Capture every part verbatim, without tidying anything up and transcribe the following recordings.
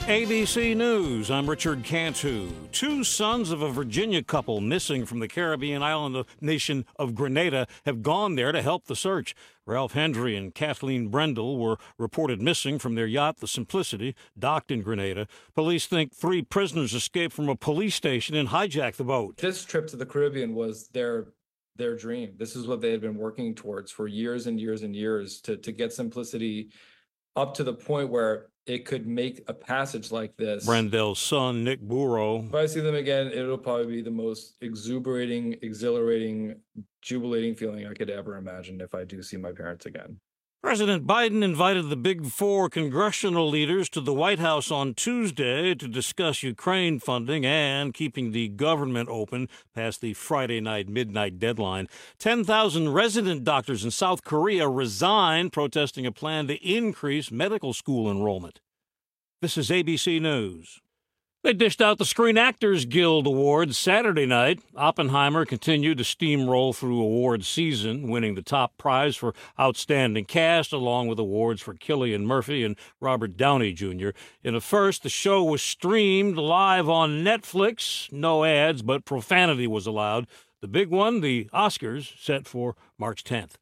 A B C News, I'm Richard Cantu. Two sons of a Virginia couple missing from the Caribbean island nation of Grenada have gone there to help the search. Ralph Hendry and Kathleen Brendel were reported missing from their yacht, the Simplicity, docked in Grenada. Police think three prisoners escaped from a police station and hijacked the boat. This trip to the Caribbean was their their dream. This is what they had been working towards for years and years and years, to, to get Simplicity up to the point where it could make a passage like this. Brendel's son, Nick Burrow. If I see them again, it'll probably be the most exuberating, exhilarating, jubilating feeling I could ever imagine if I do see my parents again. President Biden invited the Big Four congressional leaders to the White House on Tuesday to discuss Ukraine funding and keeping the government open past the Friday night midnight deadline. ten thousand resident doctors in South Korea resigned, protesting a plan to increase medical school enrollment. This is A B C News. They dished out the Screen Actors Guild Awards Saturday night. Oppenheimer continued to steamroll through award season, winning the top prize for Outstanding Cast, along with awards for Cillian Murphy and Robert Downey Junior In a first, the show was streamed live on Netflix. No ads, but profanity was allowed. The big one, the Oscars, set for March tenth.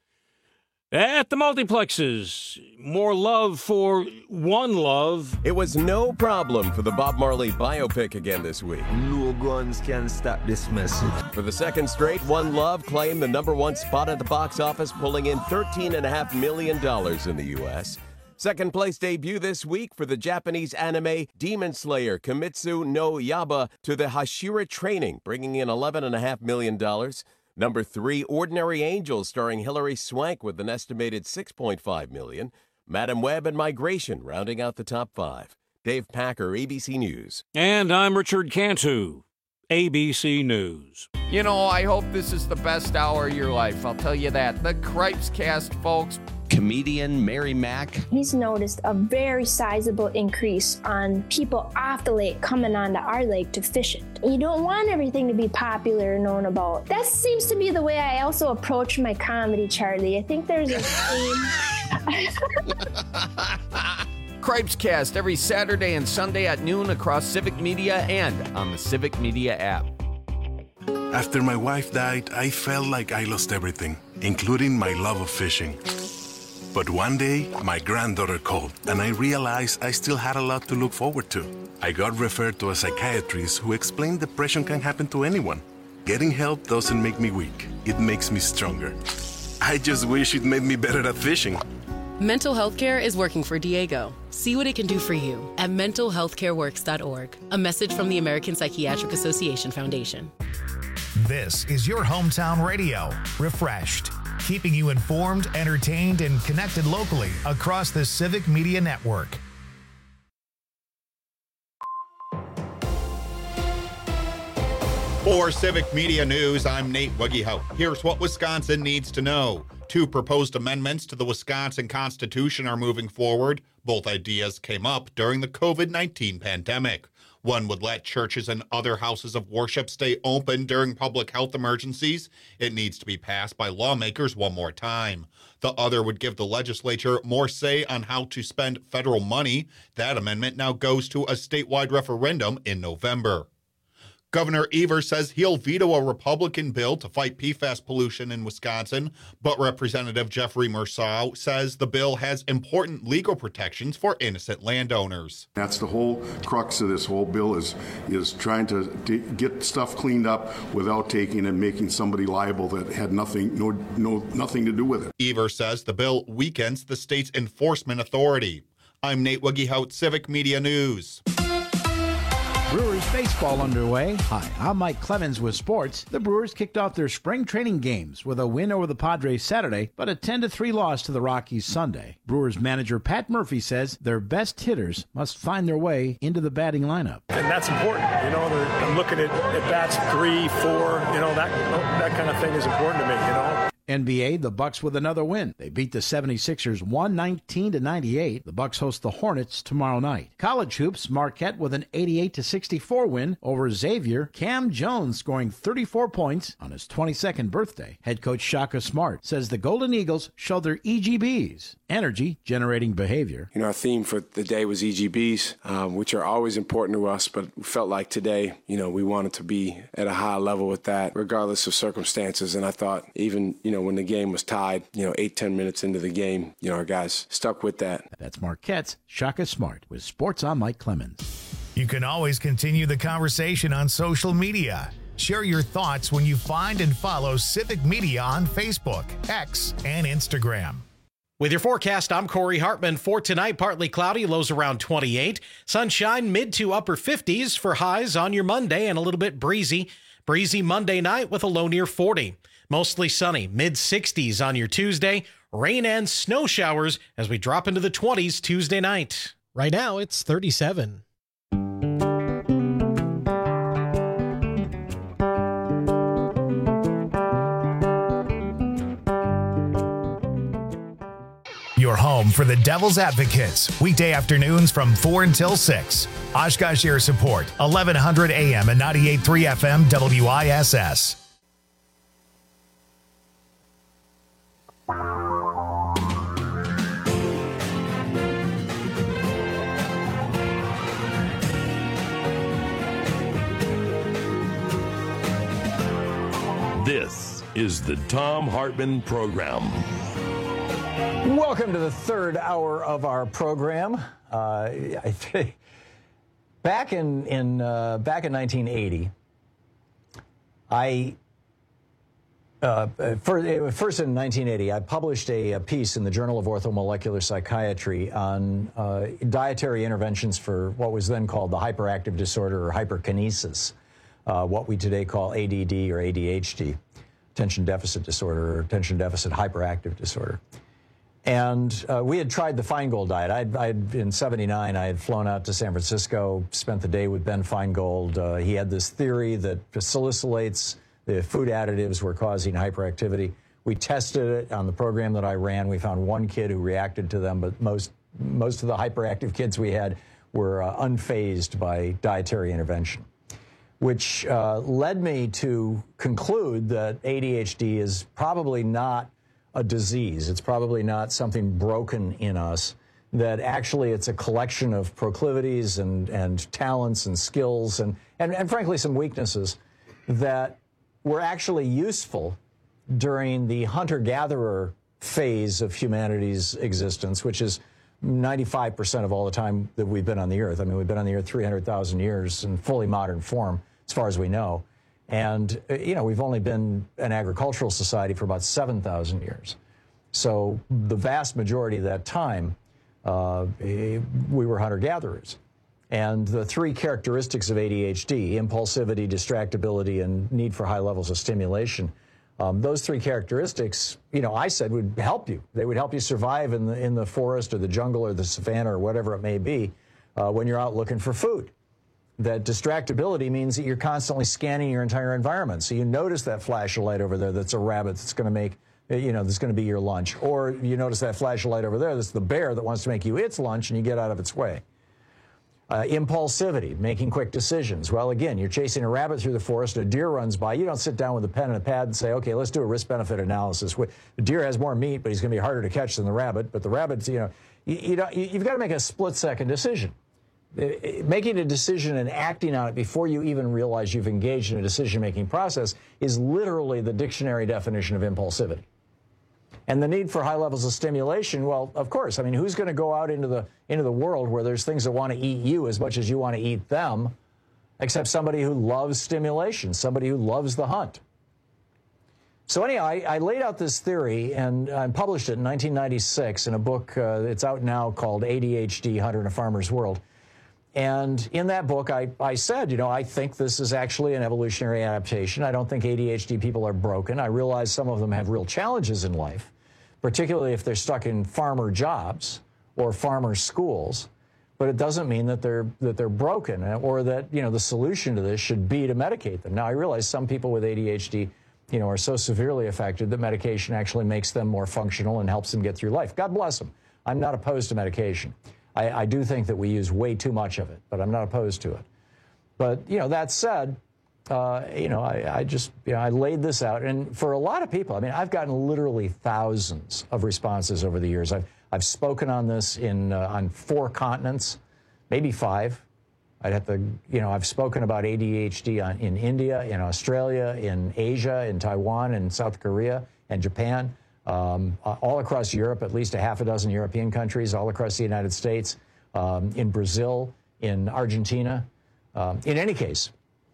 At the multiplexes, more love for One Love. It was no problem for the Bob Marley biopic again this week. No guns can stop this message. For the second straight, One Love claimed the number one spot at the box office, pulling in thirteen point five million dollars in the U S Second place debut this week for the Japanese anime Demon Slayer Kimetsu no Yaiba to the Hashira Training, bringing in eleven point five million dollars. Number three, Ordinary Angels, starring Hilary Swank with an estimated six point five million dollars. Madam Web and Migration rounding out the top five. Dave Packer, A B C News. And I'm Richard Cantu, A B C News. You know, I hope this is the best hour of your life. I'll tell you that. The Cripes Cast, folks. Comedian Mary Mack. He's noticed a very sizable increase on people off the lake coming onto our lake to fish it. You don't want everything to be popular and known about. That seems to be the way I also approach my comedy, Charlie. I think there's a theme. Cripes Cast every Saturday and Sunday at noon across Civic Media and on the Civic Media app. After my wife died, I felt like I lost everything, including my love of fishing. But one day, my granddaughter called, and I realized I still had a lot to look forward to. I got referred to a psychiatrist who explained depression can happen to anyone. Getting help doesn't make me weak. It makes me stronger. I just wish it made me better at fishing. Mental health care is working for Diego. See what it can do for you at mental health care works dot org. A message from the American Psychiatric Association Foundation. This is your hometown radio, Refreshed, keeping you informed, entertained, and connected locally across the Civic Media Network. For Civic Media News, I'm Nate Wuggyhout. Here's what Wisconsin needs to know. Two proposed amendments to the Wisconsin Constitution are moving forward. Both ideas came up during the covid nineteen pandemic. One would let churches and other houses of worship stay open during public health emergencies. It needs to be passed by lawmakers one more time. The other would give the legislature more say on how to spend federal money. That amendment now goes to a statewide referendum in November. Governor Evers says he'll veto a Republican bill to fight P FAS pollution in Wisconsin, but Representative Jeffrey Mercado says the bill has important legal protections for innocent landowners. That's the whole crux of this whole bill is is trying to t- get stuff cleaned up without taking and making somebody liable that had nothing no no nothing to do with it. Evers says the bill weakens the state's enforcement authority. I'm Nate Wuggyhout, Civic Media News. Brewers baseball underway. Hi, I'm Mike Clemens with sports. The Brewers kicked off their spring training games with a win over the Padres Saturday, but a ten to three loss to the Rockies Sunday. Brewers manager Pat Murphy says their best hitters must find their way into the batting lineup. And that's important. You know, I'm looking at, at bats three, four, you know, that that kind of thing is important to me, you know. N B A, the Bucks with another win. They beat the seventy-sixers one nineteen to ninety-eight. The Bucks host the Hornets tomorrow night. College hoops, Marquette with an eighty-eight to sixty-four win over Xavier. Cam Jones scoring thirty-four points on his twenty-second birthday. Head coach Shaka Smart says the Golden Eagles show their E G Bs, energy generating behavior. You know, our theme for the day was E G Bs, um, which are always important to us, but we felt like today, you know, we wanted to be at a high level with that, regardless of circumstances. And I thought even, you know, when the game was tied, you know, eight, ten minutes into the game, you know, our guys stuck with that. That's Marquette's Shaka Smart with Sports on Mike Clemens. You can always continue the conversation on social media. Share your thoughts when you find and follow Civic Media on Facebook, X, and Instagram. With your forecast, I'm Corey Hartman. For tonight, partly cloudy, lows around twenty-eight. Sunshine, mid to upper fifties for highs on your Monday and a little bit breezy. Breezy Monday night with a low near forty. Mostly sunny, mid sixties on your Tuesday. Rain and snow showers as we drop into the twenties Tuesday night. Right now, it's thirty-seven. Your home for the Devil's Advocates, weekday afternoons from four until six. Oshkosh Air Support, eleven hundred A M and ninety-eight point three F M W I S S. This is the Thom Hartmann Program. Welcome to the third hour of our program. Uh, I think back in in uh, back in nineteen eighty, I uh, first in nineteen eighty I published a, a piece in the Journal of Orthomolecular Psychiatry on uh, dietary interventions for what was then called the hyperactive disorder or hyperkinesis, uh, what we today call A D D or A D H D, attention deficit disorder or attention deficit hyperactive disorder. And uh, we had tried the Feingold diet. I'd, I'd, in seventy-nine, I had flown out to San Francisco, spent the day with Ben Feingold. Uh, he had this theory that salicylates, the food additives, were causing hyperactivity. We tested it on the program that I ran. We found one kid who reacted to them, but most, most of the hyperactive kids we had were uh, unfazed by dietary intervention, which uh, led me to conclude that A D H D is probably not a disease. It's probably not something broken in us, that actually it's a collection of proclivities and, and talents and skills and, and, and frankly some weaknesses that were actually useful during the hunter-gatherer phase of humanity's existence, which is ninety-five percent of all the time that we've been on the earth. I mean, we've been on the earth three hundred thousand years in fully modern form, as far as we know. And, you know, we've only been an agricultural society for about seven thousand years. So the vast majority of that time, uh, we were hunter-gatherers. And the three characteristics of A D H D, impulsivity, distractibility, and need for high levels of stimulation, um, those three characteristics, you know, I said would help you. They would help you survive in the, in the forest or the jungle or the savanna or whatever it may be uh, when you're out looking for food. That distractibility means that you're constantly scanning your entire environment. So you notice that flash of light over there that's a rabbit that's going to make, you know, that's going to be your lunch. Or you notice that flash of light over there that's the bear that wants to make you its lunch and you get out of its way. Uh, impulsivity, making quick decisions. Well, again, you're chasing a rabbit through the forest, a deer runs by. You don't sit down with a pen and a pad and say, okay, let's do a risk-benefit analysis. The deer has more meat, but he's going to be harder to catch than the rabbit. But the rabbit's, you know, you, you don't, you, you've got to make a split-second decision. Making a decision and acting on it before you even realize you've engaged in a decision-making process is literally the dictionary definition of impulsivity. And the need for high levels of stimulation, well, of course. I mean, who's going to go out into the into the world where there's things that want to eat you as much as you want to eat them, except somebody who loves stimulation, somebody who loves the hunt. So anyhow, I, I laid out this theory and I published it in nineteen ninety-six in a book. Uh, it's out now called A D H D, Hunter and a Farmer's World. And in that book, I, I said, you know, I think this is actually an evolutionary adaptation. I don't think A D H D people are broken. I realize some of them have real challenges in life, particularly if they're stuck in farmer jobs or farmer schools. But it doesn't mean that they're that they're broken or that, you know, the solution to this should be to medicate them. Now, I realize some people with A D H D you know, are so severely affected that medication actually makes them more functional and helps them get through life. God bless them. I'm not opposed to medication. I, I do think that we use way too much of it, but I'm not opposed to it. But, you know, that said, uh, you know, I, I just, you know, I laid this out. And for a lot of people, I mean, I've gotten literally thousands of responses over the years. I've, I've spoken on this in uh, on four continents, maybe five. I'd have to, you know, I've spoken about A D H D on, in India, in Australia, in Asia, in Taiwan, in South Korea, and Japan, um, all across Europe, at least a half a dozen European countries, all across the United States, um, in Brazil, in Argentina. Um, in any case,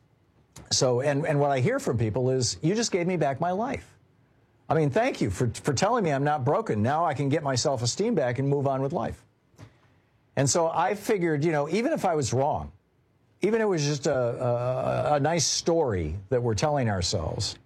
so, and, and what I hear from people is, you just gave me back my life. I mean, thank you for, for telling me I'm not broken. Now I can get my self-esteem back and move on with life. And so I figured, you know, even if I was wrong, even if it was just a, a, a nice story that we're telling ourselves,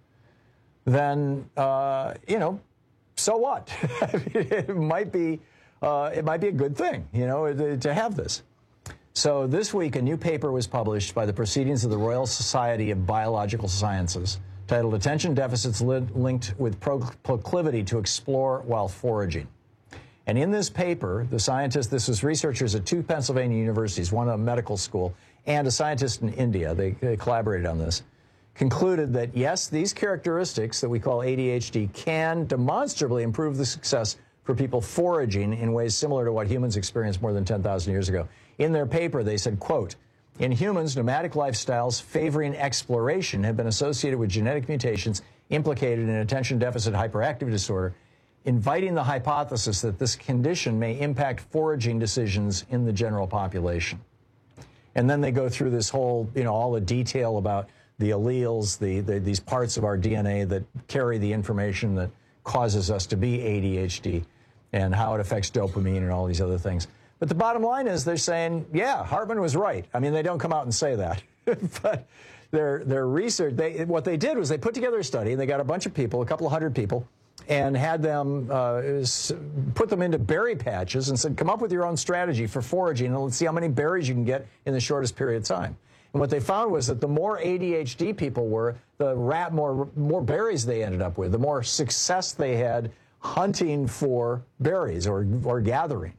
then, uh, you know, so what? it might be, uh, it might be a good thing, you know, to, to have this. So this week, a new paper was published by the Proceedings of the Royal Society of Biological Sciences titled Attention Deficits li Linked with Pro Proclivity to Explore While Foraging. And in this paper, the scientists, this was researchers at two Pennsylvania universities, one a medical school, and a scientist in India, they, they collaborated on this, concluded that yes, these characteristics that we call A D H D can demonstrably improve the success for people foraging in ways similar to what humans experienced more than ten thousand years ago. In their paper, they said, quote, in humans, nomadic lifestyles favoring exploration have been associated with genetic mutations implicated in attention deficit hyperactive disorder, inviting the hypothesis that this condition may impact foraging decisions in the general population. And then they go through this whole, you know, all the detail about the alleles, the, the these parts of our D N A that carry the information that causes us to be A D H D and how it affects dopamine and all these other things. But the bottom line is they're saying, yeah, Hartman was right. I mean, they don't come out and say that. But their, their research, they, what they did was they put together a study, and they got a bunch of people, a couple of hundred people, and had them uh, put them into berry patches and said, come up with your own strategy for foraging, and let's see how many berries you can get in the shortest period of time. And what they found was that the more A D H D people were, the rat, more, more berries they ended up with, the more success they had hunting for berries or, or gathering.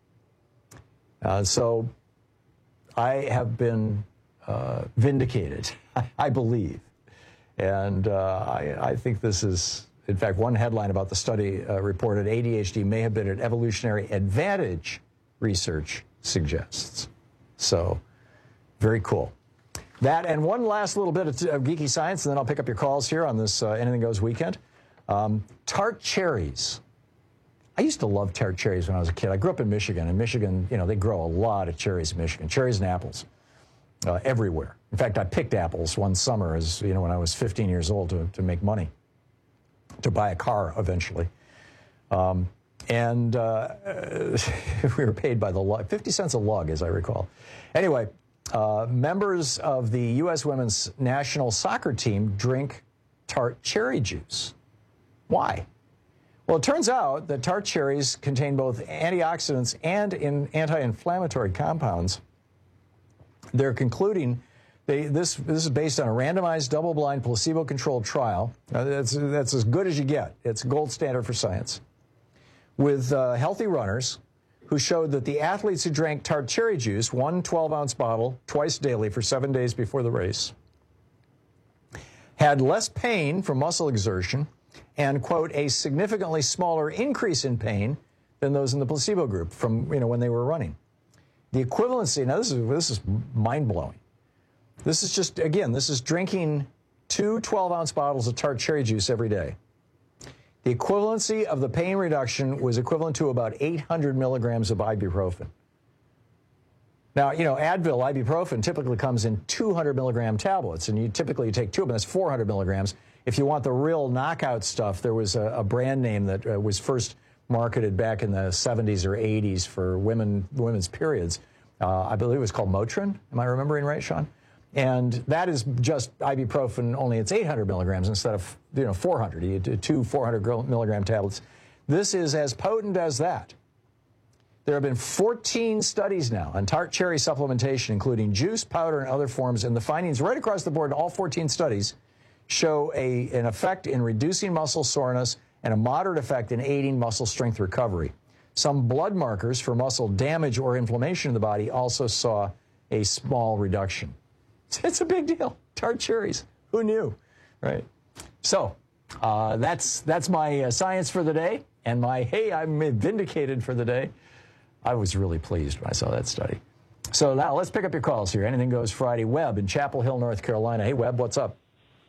Uh, so I have been uh, vindicated, I believe. And uh, I, I think this is, in fact, one headline about the study uh, reported A D H D may have been an evolutionary advantage, research suggests. So very cool. That and one last little bit of, of geeky science, and then I'll pick up your calls here on this uh, Anything Goes weekend. Um, tart cherries. I used to love tart cherries when I was a kid. I grew up in Michigan. In Michigan, you know, they grow a lot of cherries in Michigan, cherries and apples uh, everywhere. In fact, I picked apples one summer, as you know, when I was fifteen years old to, to make money, to buy a car eventually. Um, and uh, we were paid by the lug, fifty cents a lug, as I recall. Anyway, uh, members of the U S women's national soccer team drink tart cherry juice. Why? Well, it turns out that tart cherries contain both antioxidants and in anti-inflammatory compounds. They're concluding, they, this, this is based on a randomized, double-blind, placebo-controlled trial. Uh, that's, that's as good as you get. It's gold standard for science. With uh, healthy runners who showed that the athletes who drank tart cherry juice, one twelve-ounce bottle, twice daily for seven days before the race, had less pain from muscle exertion and, quote, a significantly smaller increase in pain than those in the placebo group from, you know, when they were running. The equivalency, now this is, this is mind-blowing. This is just, again, this is drinking two twelve-ounce bottles of tart cherry juice every day. The equivalency of the pain reduction was equivalent to about eight hundred milligrams of ibuprofen. Now, you know, Advil, ibuprofen, typically comes in two hundred milligram tablets, and you typically take two of them, that's four hundred milligrams. If you want the real knockout stuff, there was a, a brand name that uh, was first marketed back in the seventies or eighties for women women's periods. Uh, I believe it was called Motrin. Am I remembering right, Sean? And that is just ibuprofen, only it's eight hundred milligrams instead of, you know, four hundred. You do two four hundred milligram tablets. This is as potent as that. There have been fourteen studies now on tart cherry supplementation, including juice, powder, and other forms, and the findings right across the board in all fourteen studies show a, an effect in reducing muscle soreness and a moderate effect in aiding muscle strength recovery. Some blood markers for muscle damage or inflammation in the body also saw a small reduction. It's a big deal. Tart cherries. Who knew? Right. So uh, that's that's my uh, science for the day, and my hey, I'm vindicated for the day. I was really pleased when I saw that study. So now let's pick up your calls here. Anything Goes Friday. Webb in Chapel Hill, North Carolina. Hey, Webb, what's up?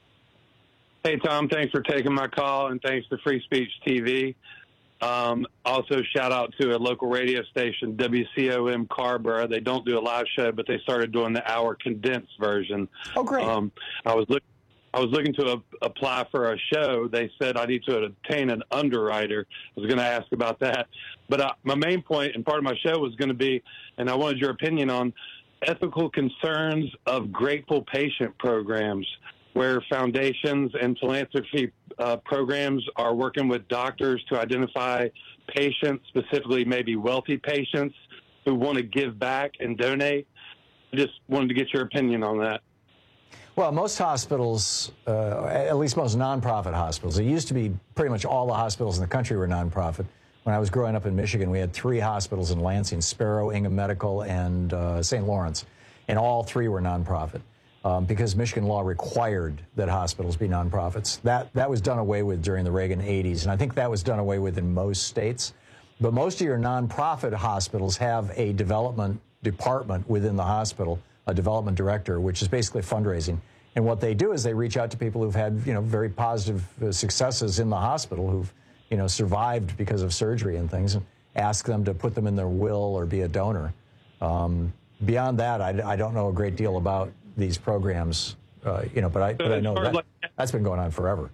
Hey, Tom, thanks for taking my call, and thanks to Free Speech T V. Um, also, shout out to a local radio station, W C O M Carborough. They don't do a live show, but they started doing the hour condensed version. Oh, great. Um, I was looking. I was looking to a, apply for a show. They said I need to obtain an underwriter. I was going to ask about that. But uh, my main point and part of my show was going to be, and I wanted your opinion on ethical concerns of grateful patient programs, where foundations and philanthropy uh, programs are working with doctors to identify patients, specifically maybe wealthy patients, who want to give back and donate. I just wanted to get your opinion on that. Well, most hospitals, uh, at least most nonprofit hospitals, it used to be pretty much all the hospitals in the country were nonprofit. When I was growing up in Michigan, we had three hospitals in Lansing, Sparrow, Ingham Medical, and uh, Saint Lawrence, and all three were nonprofit. Um, because Michigan law required that hospitals be nonprofits. That that was done away with during the Reagan eighties, and I think that was done away with in most states. But most of your nonprofit hospitals have a development department within the hospital, a development director, which is basically fundraising. And what they do is they reach out to people who've had, you know, very positive uh, successes in the hospital, who've, you know, survived because of surgery and things, and ask them to put them in their will or be a donor. Um, beyond that, I, I don't know a great deal about these programs, uh, you know, but I, but I know that, like, that's been going on forever.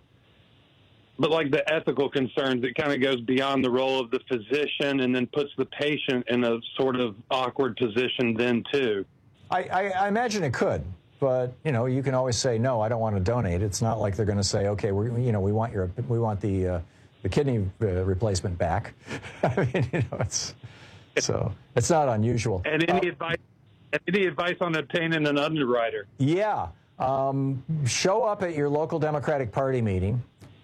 But like the ethical concerns, it kind of goes beyond the role of the physician and then puts the patient in a sort of awkward position then too. I, I, I imagine it could, but you know, you can always say no. I don't want to donate. It's not like they're going to say, okay, we you know we want your we want the uh, the kidney uh, replacement back. I mean, you know, it's so it's not unusual. And any uh, advice? Any advice on obtaining an underwriter? Yeah. Um, show up at your local Democratic Party meeting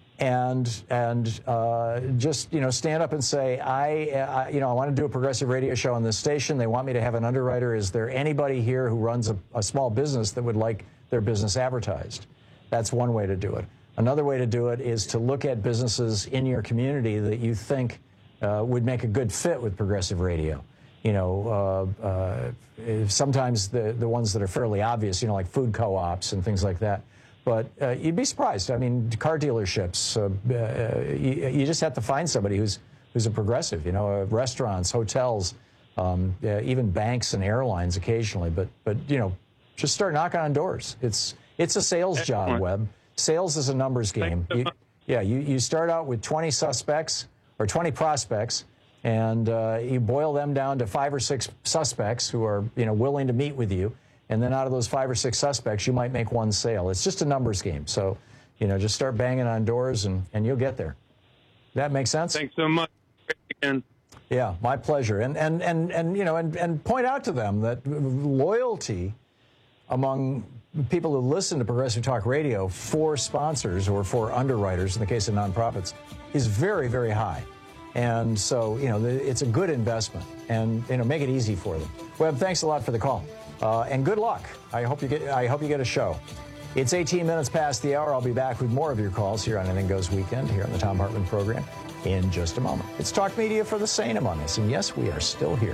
and and uh, just, you know, stand up and say, I, uh, you know, I want to do a progressive radio show on this station. They want me to have an underwriter. Is there anybody here who runs a, a small business that would like their business advertised? That's one way to do it. Another way to do it is to look at businesses in your community that you think uh, would make a good fit with progressive radio. You know, uh, uh, sometimes the, the ones that are fairly obvious, you know, like food co-ops and things like that. But uh, you'd be surprised. I mean, car dealerships, uh, uh, you, you just have to find somebody who's who's a progressive, you know, uh, restaurants, hotels, um, uh, even banks and airlines occasionally. But, but you know, just start knocking on doors. It's it's a sales job, Webb. Sales is a numbers game. You, yeah, you, you start out with twenty suspects or twenty prospects, and uh, you boil them down to five or six suspects who are, you know, willing to meet with you. And then out of those five or six suspects, you might make one sale. It's just a numbers game. So, you know, just start banging on doors and, and you'll get there. That makes sense? Thanks so much. Again. Yeah, my pleasure. And, and, and, and you know, and, and point out to them that loyalty among people who listen to Progressive Talk Radio for sponsors or for underwriters, in the case of nonprofits, is very, very high. And so, you know, it's a good investment, and, you know, make it easy for them. Webb, thanks a lot for the call, uh, and good luck. I hope you get, I hope you get a show. It's eighteen minutes past the hour. I'll be back with more of your calls here on Anything Goes Weekend here on the Thom Hartmann program in just a moment. It's Talk Media for the sane among us, and yes, we are still here.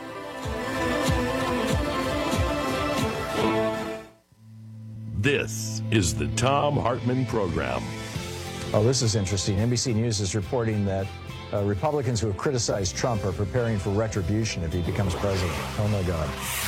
This is the Thom Hartmann program. Oh, this is interesting. N B C News is reporting that Uh, Republicans who have criticized Trump are preparing for retribution if he becomes president. Oh, my God.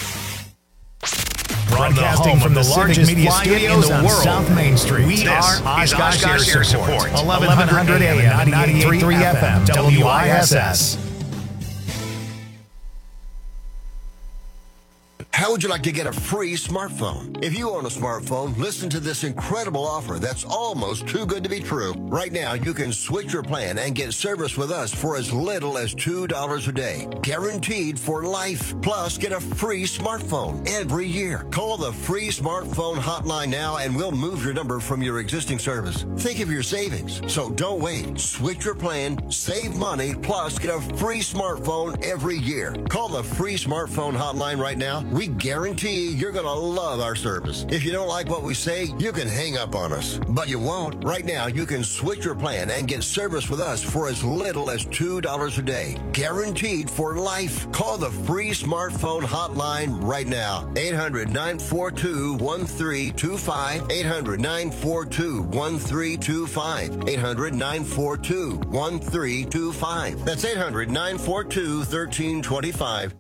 Broadcasting from the, the largest media studios in the world, South Main Street. We are Oshkosh Air Support. eleven hundred A M, ninety-eight point three F M, W I S S. How would you like to get a free smartphone? If you own a smartphone, listen to this incredible offer that's almost too good to be true. Right now, you can switch your plan and get service with us for as little as two dollars a day. Guaranteed for life. Plus, get a free smartphone every year. Call the free smartphone hotline now and we'll move your number from your existing service. Think of your savings. So don't wait. Switch your plan, save money, plus get a free smartphone every year. Call the free smartphone hotline right now. We guarantee you're going to love our service. If you don't like what we say, you can hang up on us. But you won't. Right now, you can switch your plan and get service with us for as little as two dollars a day. Guaranteed for life. Call the free smartphone hotline right now. eight hundred, nine four two, one three two five. eight hundred, nine four two, one three two five. eight hundred, nine four two, one three two five. That's eight hundred, nine four two, one three two five.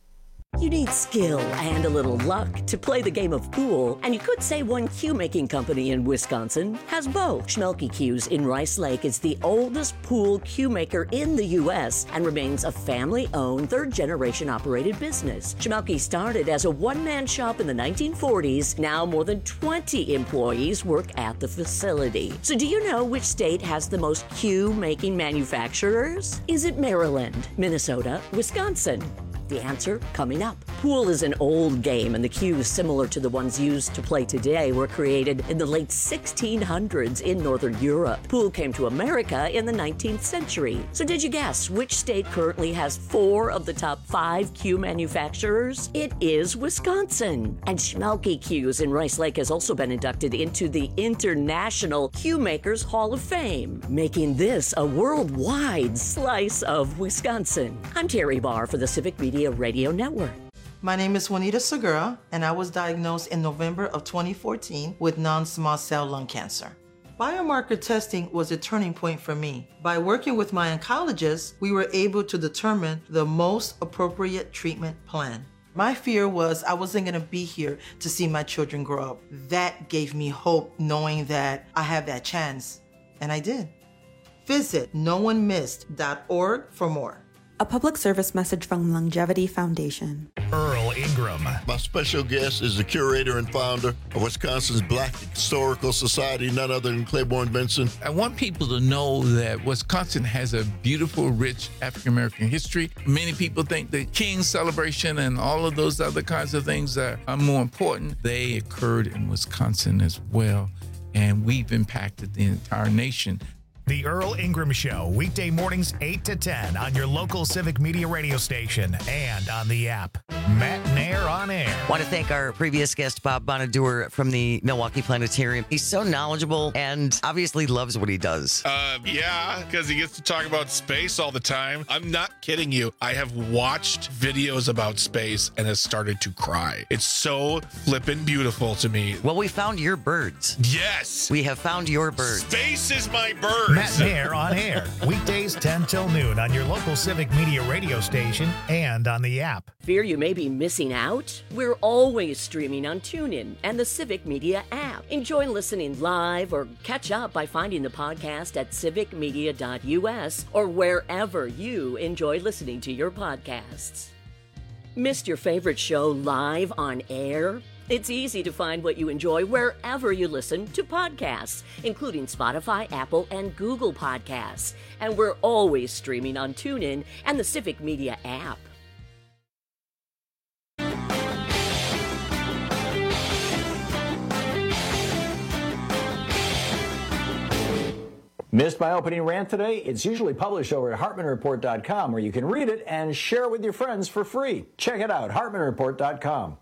You need skill and a little luck to play the game of pool, and you could say one cue-making company in Wisconsin has both. Schmelke Cues in Rice Lake is the oldest pool cue maker in the U S and remains a family-owned, third-generation operated business. Schmelke started as a one-man shop in the nineteen forties. Now more than twenty employees work at the facility. So do you know which state has the most cue-making manufacturers? Is it Maryland, Minnesota, Wisconsin? The answer coming up. Pool is an old game, and the cues similar to the ones used to play today were created in the late sixteen hundreds in Northern Europe. Pool came to America in the nineteenth century. So did you guess which state currently has four of the top five cue manufacturers? It is Wisconsin. And Schmelke Cues in Rice Lake has also been inducted into the International Cue Makers Hall of Fame, making this a worldwide slice of Wisconsin. I'm Terry Barr for the Civic Media Radio Network. My name is Juanita Segura, and I was diagnosed in November of twenty fourteen with non-small cell lung cancer. Biomarker testing was a turning point for me. By working with my oncologist, we were able to determine the most appropriate treatment plan. My fear was I wasn't going to be here to see my children grow up. That gave me hope, knowing that I have that chance, and I did. Visit no one missed dot org for more. A public service message from Longevity Foundation. Earl Ingram. My special guest is the curator and founder of Wisconsin's Black Historical Society, none other than Claiborne Benson. I want people to know that Wisconsin has a beautiful, rich African-American history. Many people think the King's celebration and all of those other kinds of things are, are more important. They occurred in Wisconsin as well, and we've impacted the entire nation. The Earl Ingram Show, weekday mornings eight to ten on your local Civic Media radio station and on the app. Matt Nair on air. Want to thank our previous guest, Bob Bonaduer from the Milwaukee Planetarium. He's so knowledgeable and obviously loves what he does. Uh, yeah, because he gets to talk about space all the time. I'm not kidding you. I have watched videos about space and has started to cry. It's so flippin' beautiful to me. Well, we found your birds. Yes. We have found your birds. Space is my bird. Matt Nair on air, weekdays ten till noon on your local Civic Media radio station and on the app. Fear you may be missing out? We're always streaming on TuneIn and the Civic Media app. Enjoy listening live or catch up by finding the podcast at civic media dot U S or wherever you enjoy listening to your podcasts. Missed your favorite show live on air? It's easy to find what you enjoy wherever you listen to podcasts, including Spotify, Apple, and Google Podcasts. And we're always streaming on TuneIn and the Civic Media app. Missed my opening rant today? It's usually published over at hartman report dot com, where you can read it and share it with your friends for free. Check it out, hartman report dot com.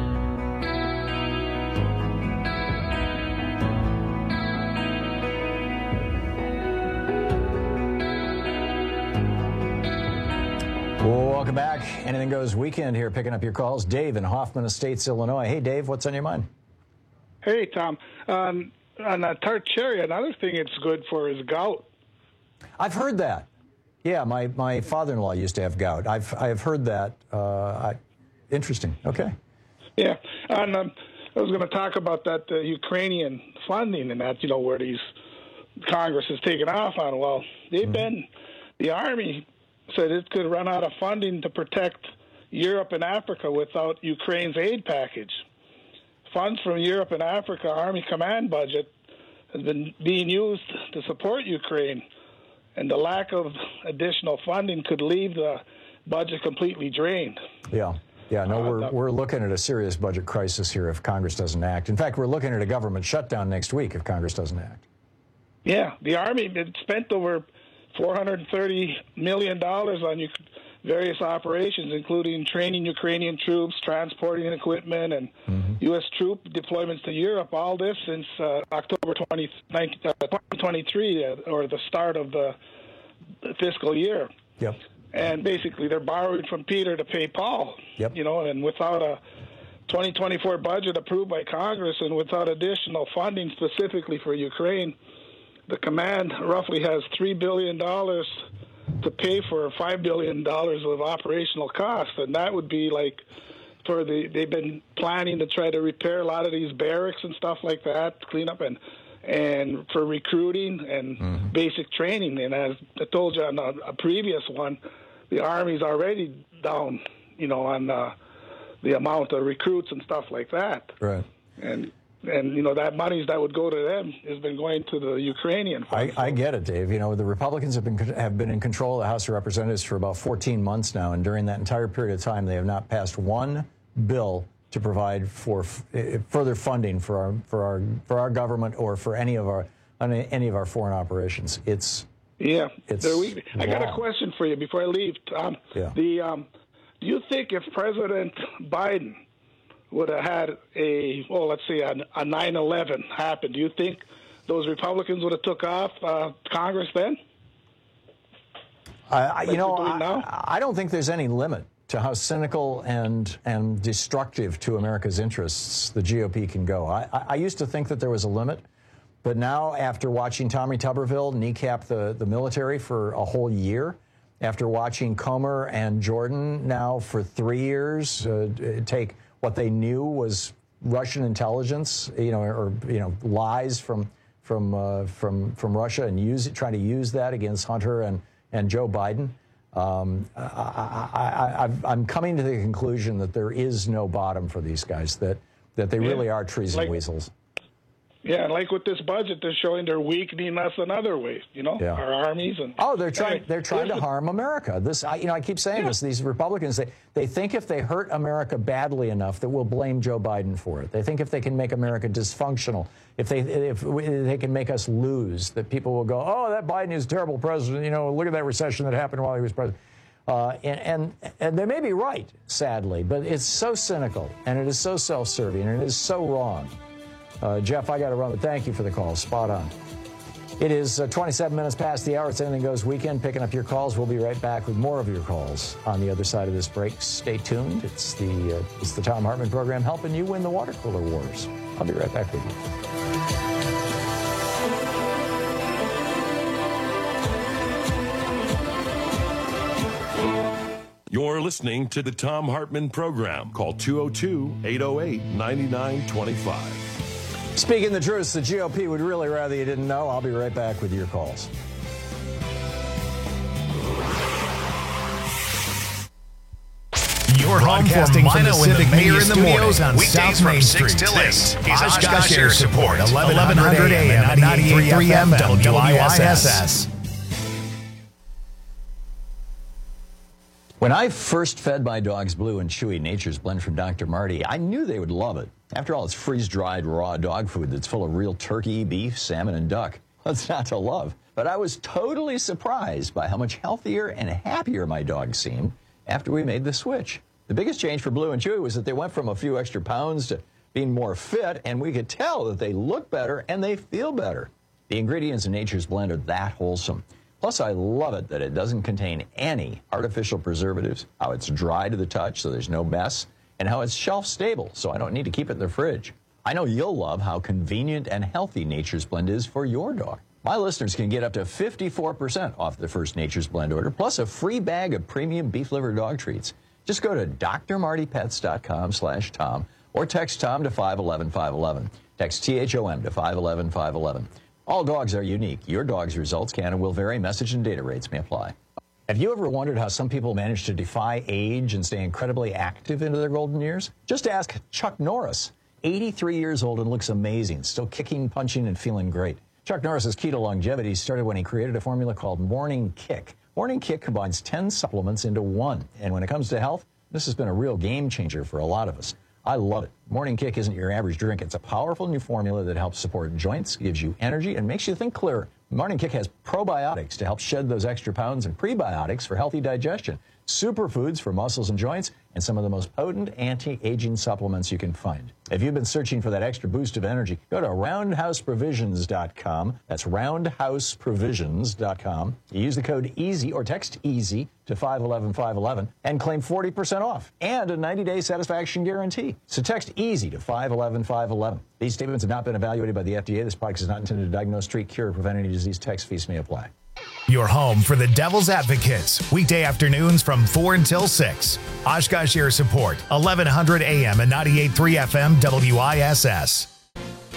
Welcome back. Anything Goes weekend here, picking up your calls. Dave in Hoffman Estates, Illinois. Hey, Dave, what's on your mind? Hey, Tom. Um, on a tart cherry, another thing it's good for is gout. I've heard that. Yeah, my, my father-in-law used to have gout. I've I've heard that. Uh, I, interesting. Okay. Yeah, and um, I was going to talk about that uh, Ukrainian funding and that, you know, where these Congress has taken off on. Well, they've mm-hmm. been, the Army said it could run out of funding to protect Europe and Africa without Ukraine's aid package. Funds from Europe and Africa Army Command budget has been being used to support Ukraine, and the lack of additional funding could leave the budget completely drained. Yeah. Yeah, no, we're, we're looking at a serious budget crisis here if Congress doesn't act. In fact, we're looking at a government shutdown next week if Congress doesn't act. Yeah, the Army spent over four hundred thirty million dollars on U- various operations, including training Ukrainian troops, transporting equipment, and mm-hmm. U S troop deployments to Europe, all this since uh, October twentieth, twenty twenty-three, uh, or the start of the fiscal year. Yep. And basically, they're borrowing from Peter to pay Paul. Yep. You know, and without a twenty twenty-four budget approved by Congress and without additional funding specifically for Ukraine, the command roughly has three billion dollars to pay for five billion dollars of operational costs. And that would be like for the, they've been planning to try to repair a lot of these barracks and stuff like that, clean up and and for recruiting and mm-hmm. basic training. And as I told you on a, a previous one, the Army's already down, you know, on uh, the amount of recruits and stuff like that. Right. And, and you know, that money that would go to them has been going to the Ukrainian I, I get it, Dave. You know, the Republicans have been have been in control of the House of Representatives for about fourteen months now, and during that entire period of time, they have not passed one bill to provide for f- further funding for our for our for our government or for any of our any of our foreign operations. It's Yeah, it's they're weak. I got a question for you before I leave, Tom. Yeah. The um, do you think if President Biden would have had a, well, let's say a, a nine eleven happen, do you think those Republicans would have took off uh, Congress then? I, Like you know, they're doing now? I, I don't think there's any limit to how cynical and and destructive to America's interests the G O P can go. I, I, I used to think that there was a limit. But now, after watching Tommy Tuberville kneecap the, the military for a whole year, after watching Comer and Jordan now for three years uh, take what they knew was Russian intelligence, you know, or you know, lies from from uh, from from Russia, and use it, trying to use that against Hunter and and Joe Biden, um, I, I, I, I'm coming to the conclusion that there is no bottom for these guys. That that they really are treason like, weasels. Yeah, and like with this budget, they're showing they're weakening us in other ways. You know, Yeah. our armies and Oh, they're trying. Anyway, They're trying to listen, harm America. This, I, you know, I keep saying this. These Republicans, they they think if they hurt America badly enough, that we'll blame Joe Biden for it. They think if they can make America dysfunctional, if they if we, they can make us lose, that people will go, oh, that Biden is a terrible president. You know, look at that recession that happened while he was president. Uh, and, and and they may be right, sadly, but it's so cynical and it is so self-serving and it is so wrong. Uh, Jeff, I got to run, but thank you for the call. Spot on. It is uh, twenty-seven minutes past the hour. It's Anything Goes Weekend, picking up your calls. We'll be right back with more of your calls on the other side of this break. Stay tuned. It's the, uh, it's the Tom Hartman program helping you win the water cooler wars. I'll be right back with you. You're listening to the Tom Hartman program. Call two oh two, eight oh eight, nine nine two five. Speaking the truth, the G O P would really rather you didn't know. I'll be right back with your calls. You're broadcasting from the Civic Media Studios on South Main Street. This is Oshkosh Air Support, eleven hundred A M and ninety-eight point three F M, W I S S. When I first fed my dogs Blue and Chewy Nature's Blend from Doctor Marty, I knew they would love it. After all, it's freeze-dried raw dog food that's full of real turkey, beef, salmon, and duck. What's not to love? But I was totally surprised by how much healthier and happier my dogs seemed after we made the switch. The biggest change for Blue and Chewy was that they went from a few extra pounds to being more fit, and we could tell that they look better and they feel better. The ingredients in Nature's Blend are that wholesome. Plus, I love it that it doesn't contain any artificial preservatives, how it's dry to the touch so there's no mess, and how it's shelf stable so I don't need to keep it in the fridge. I know you'll love how convenient and healthy Nature's Blend is for your dog. My listeners can get up to fifty-four percent off their first Nature's Blend order, plus a free bag of premium beef liver dog treats. Just go to d r marty pets dot com slash Tom or text Tom to five one one, five one one. Text T H O M to five one one, five one one. All dogs are unique. Your dog's results can and will vary. Message and data rates may apply. Have you ever wondered how some people manage to defy age and stay incredibly active into their golden years? Just ask Chuck Norris, eighty-three years old and looks amazing, still kicking, punching, and feeling great. Chuck Norris's key to longevity started when he created a formula called Morning Kick. Morning Kick combines ten supplements into one, and when it comes to health, this has been a real game changer for a lot of us. I love it. Morning Kick isn't your average drink. It's a powerful new formula that helps support joints, gives you energy, and makes you think clearer. Morning Kick has probiotics to help shed those extra pounds and prebiotics for healthy digestion, superfoods for muscles and joints, and some of the most potent anti-aging supplements you can find. If you've been searching for that extra boost of energy, go to roundhouse provisions dot com. That's roundhouse provisions dot com. You use the code EASY or text EASY to five one one five one one and claim forty percent off and a ninety-day satisfaction guarantee. So text EASY to five one one five one one. These statements have not been evaluated by the F D A. This product is not intended to diagnose, treat, cure, or prevent any disease. Text fees may apply. Your home for the Devil's Advocates, weekday afternoons from four until six. Oshkosh Air Support, eleven hundred A M and ninety-eight point three F M W I S S.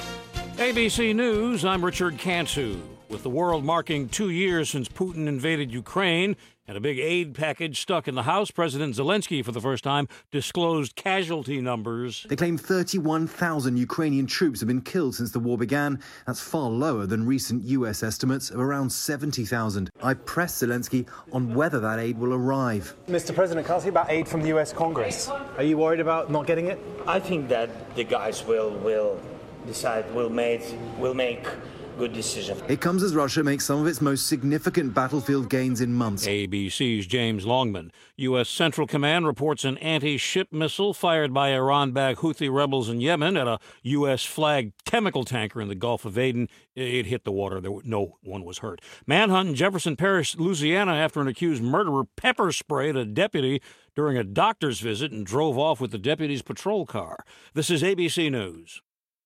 A B C News, I'm Richard Cantu. With the world marking two years since Putin invaded Ukraine and a big aid package stuck in the House, President Zelensky, for the first time, disclosed casualty numbers. They claim thirty-one thousand Ukrainian troops have been killed since the war began. That's far lower than recent U S estimates of around seventy thousand. I pressed Zelensky on whether that aid will arrive. Mister President, can I ask you about aid from the U S Congress? Are you worried about not getting it? I think that the guys will will decide, will make, will make good decision. It comes as Russia makes some of its most significant battlefield gains in months. A B C's James Longman. U S Central Command reports an anti-ship missile fired by Iran-backed Houthi rebels in Yemen at a U S-flagged chemical tanker in the Gulf of Aden. It hit the water. There, no one was hurt. Manhunt in Jefferson Parish, Louisiana, after an accused murderer pepper sprayed a deputy during a doctor's visit and drove off with the deputy's patrol car. This is A B C News.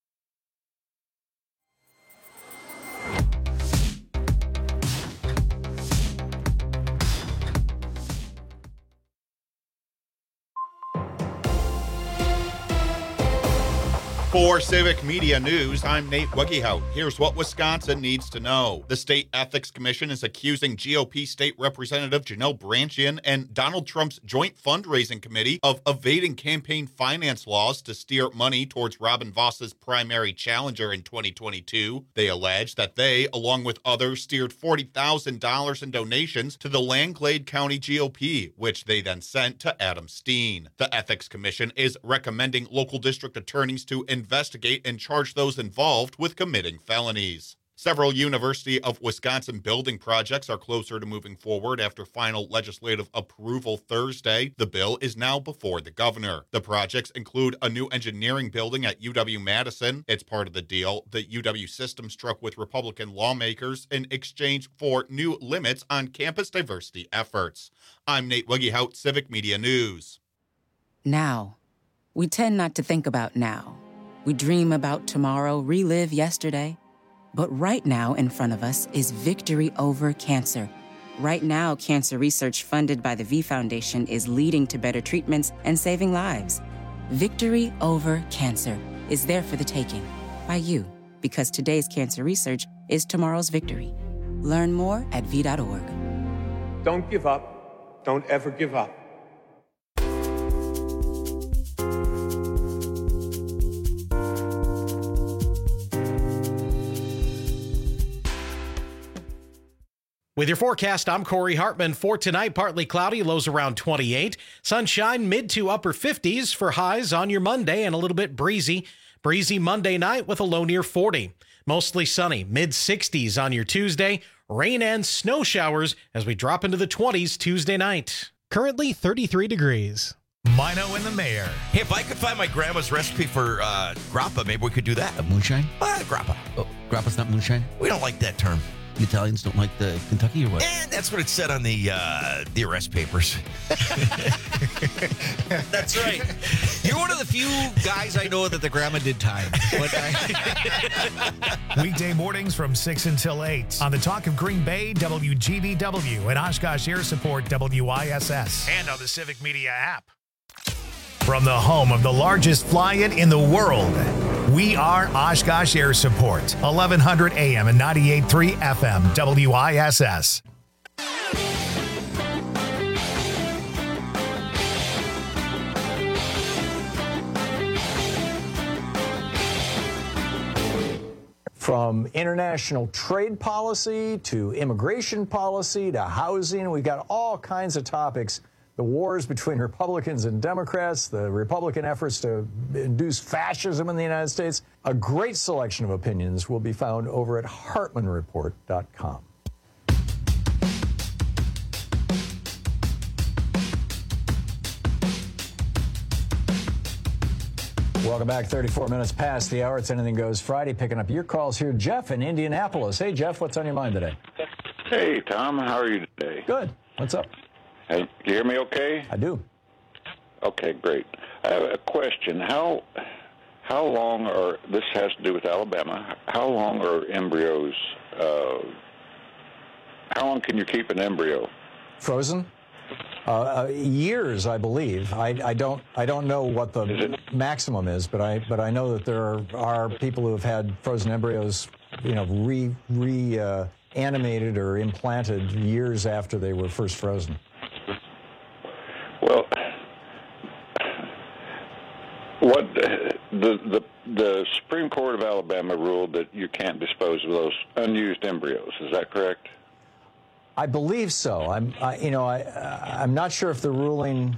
For Civic Media News, I'm Nate Wuggehout. Here's what Wisconsin needs to know. The State Ethics Commission is accusing G O P State Representative Janelle Branchian and Donald Trump's joint fundraising committee of evading campaign finance laws to steer money towards Robin Voss's primary challenger in twenty twenty-two. They allege that they, along with others, steered forty thousand dollars in donations to the Langlade County G O P, which they then sent to Adam Steen. The Ethics Commission is recommending local district attorneys to investigate and charge those involved with committing felonies. Several University of Wisconsin building projects are closer to moving forward after final legislative approval Thursday. The bill is now before the governor. The projects include a new engineering building at U W-Madison. It's part of the deal the U W system struck with Republican lawmakers in exchange for new limits on campus diversity efforts. I'm Nate Wuggehout, Civic Media News. Now. We tend not to think about now. We dream about tomorrow, relive yesterday. But right now in front of us is victory over cancer. Right now, cancer research funded by the V Foundation is leading to better treatments and saving lives. Victory over cancer is there for the taking by you, because today's cancer research is tomorrow's victory. Learn more at v dot org. Don't give up. Don't ever give up. With your forecast, I'm Corey Hartman. For tonight, partly cloudy, lows around twenty-eight. Sunshine, mid to upper fifties for highs on your Monday, and a little bit breezy. Breezy Monday night with a low near forty. Mostly sunny, mid sixties on your Tuesday. Rain and snow showers as we drop into the twenties Tuesday night. Currently thirty-three degrees. Mino and the Mayor. Hey, if I could find my grandma's recipe for uh, grappa, maybe we could do that. A moonshine? Uh, grappa. Oh, grappa's not moonshine? We don't like that term. The Italians don't like the Kentucky or what? And that's what it said on the uh, the arrest papers. That's right. You're one of the few guys I know that the grandma did time. But I... Weekday mornings from six until eight on the Talk of Green Bay, W G B W, and Oshkosh Air Support, W I S S. And on the Civic Media app. From the home of the largest fly-in in the world, we are Oshkosh Air Support, eleven hundred A M and ninety-eight point three F M, W I S S. from international trade policy to immigration policy to housing. We've got all kinds of topics. The wars between Republicans and Democrats, the Republican efforts to induce fascism in the United States. A great selection of opinions will be found over at Hartman Report dot com. Welcome back. thirty-four minutes past the hour. It's Anything Goes Friday. Picking up your calls here. Jeff in Indianapolis. Hey, Jeff, what's on your mind today? Hey, Tom. How are you today? Good. What's up? Hey, you hear me okay? I do. Okay, great. I have a question. How how long are, this has to do with Alabama, how long are embryos, uh, how long can you keep an embryo? Frozen? Uh, uh, years, I believe. I, I don't. I don't know what the maximum is, but I. But I know that there are, are people who have had frozen embryos, you know, re re uh, animated or implanted years after they were first frozen. Well, what the the the Supreme Court of Alabama ruled that you can't dispose of those unused embryos. Is that correct? I believe so. I'm, I, you know, I, I'm not sure if the ruling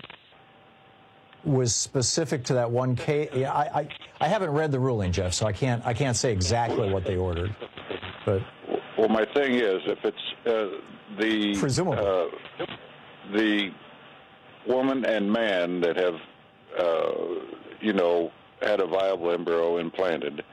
was specific to that one case. I, I, I haven't read the ruling, Jeff, so I can't, I can't say exactly what they ordered. But well, my thing is, if it's uh, the presumably uh, the woman and man that have, uh, you know, had a viable embryo implanted,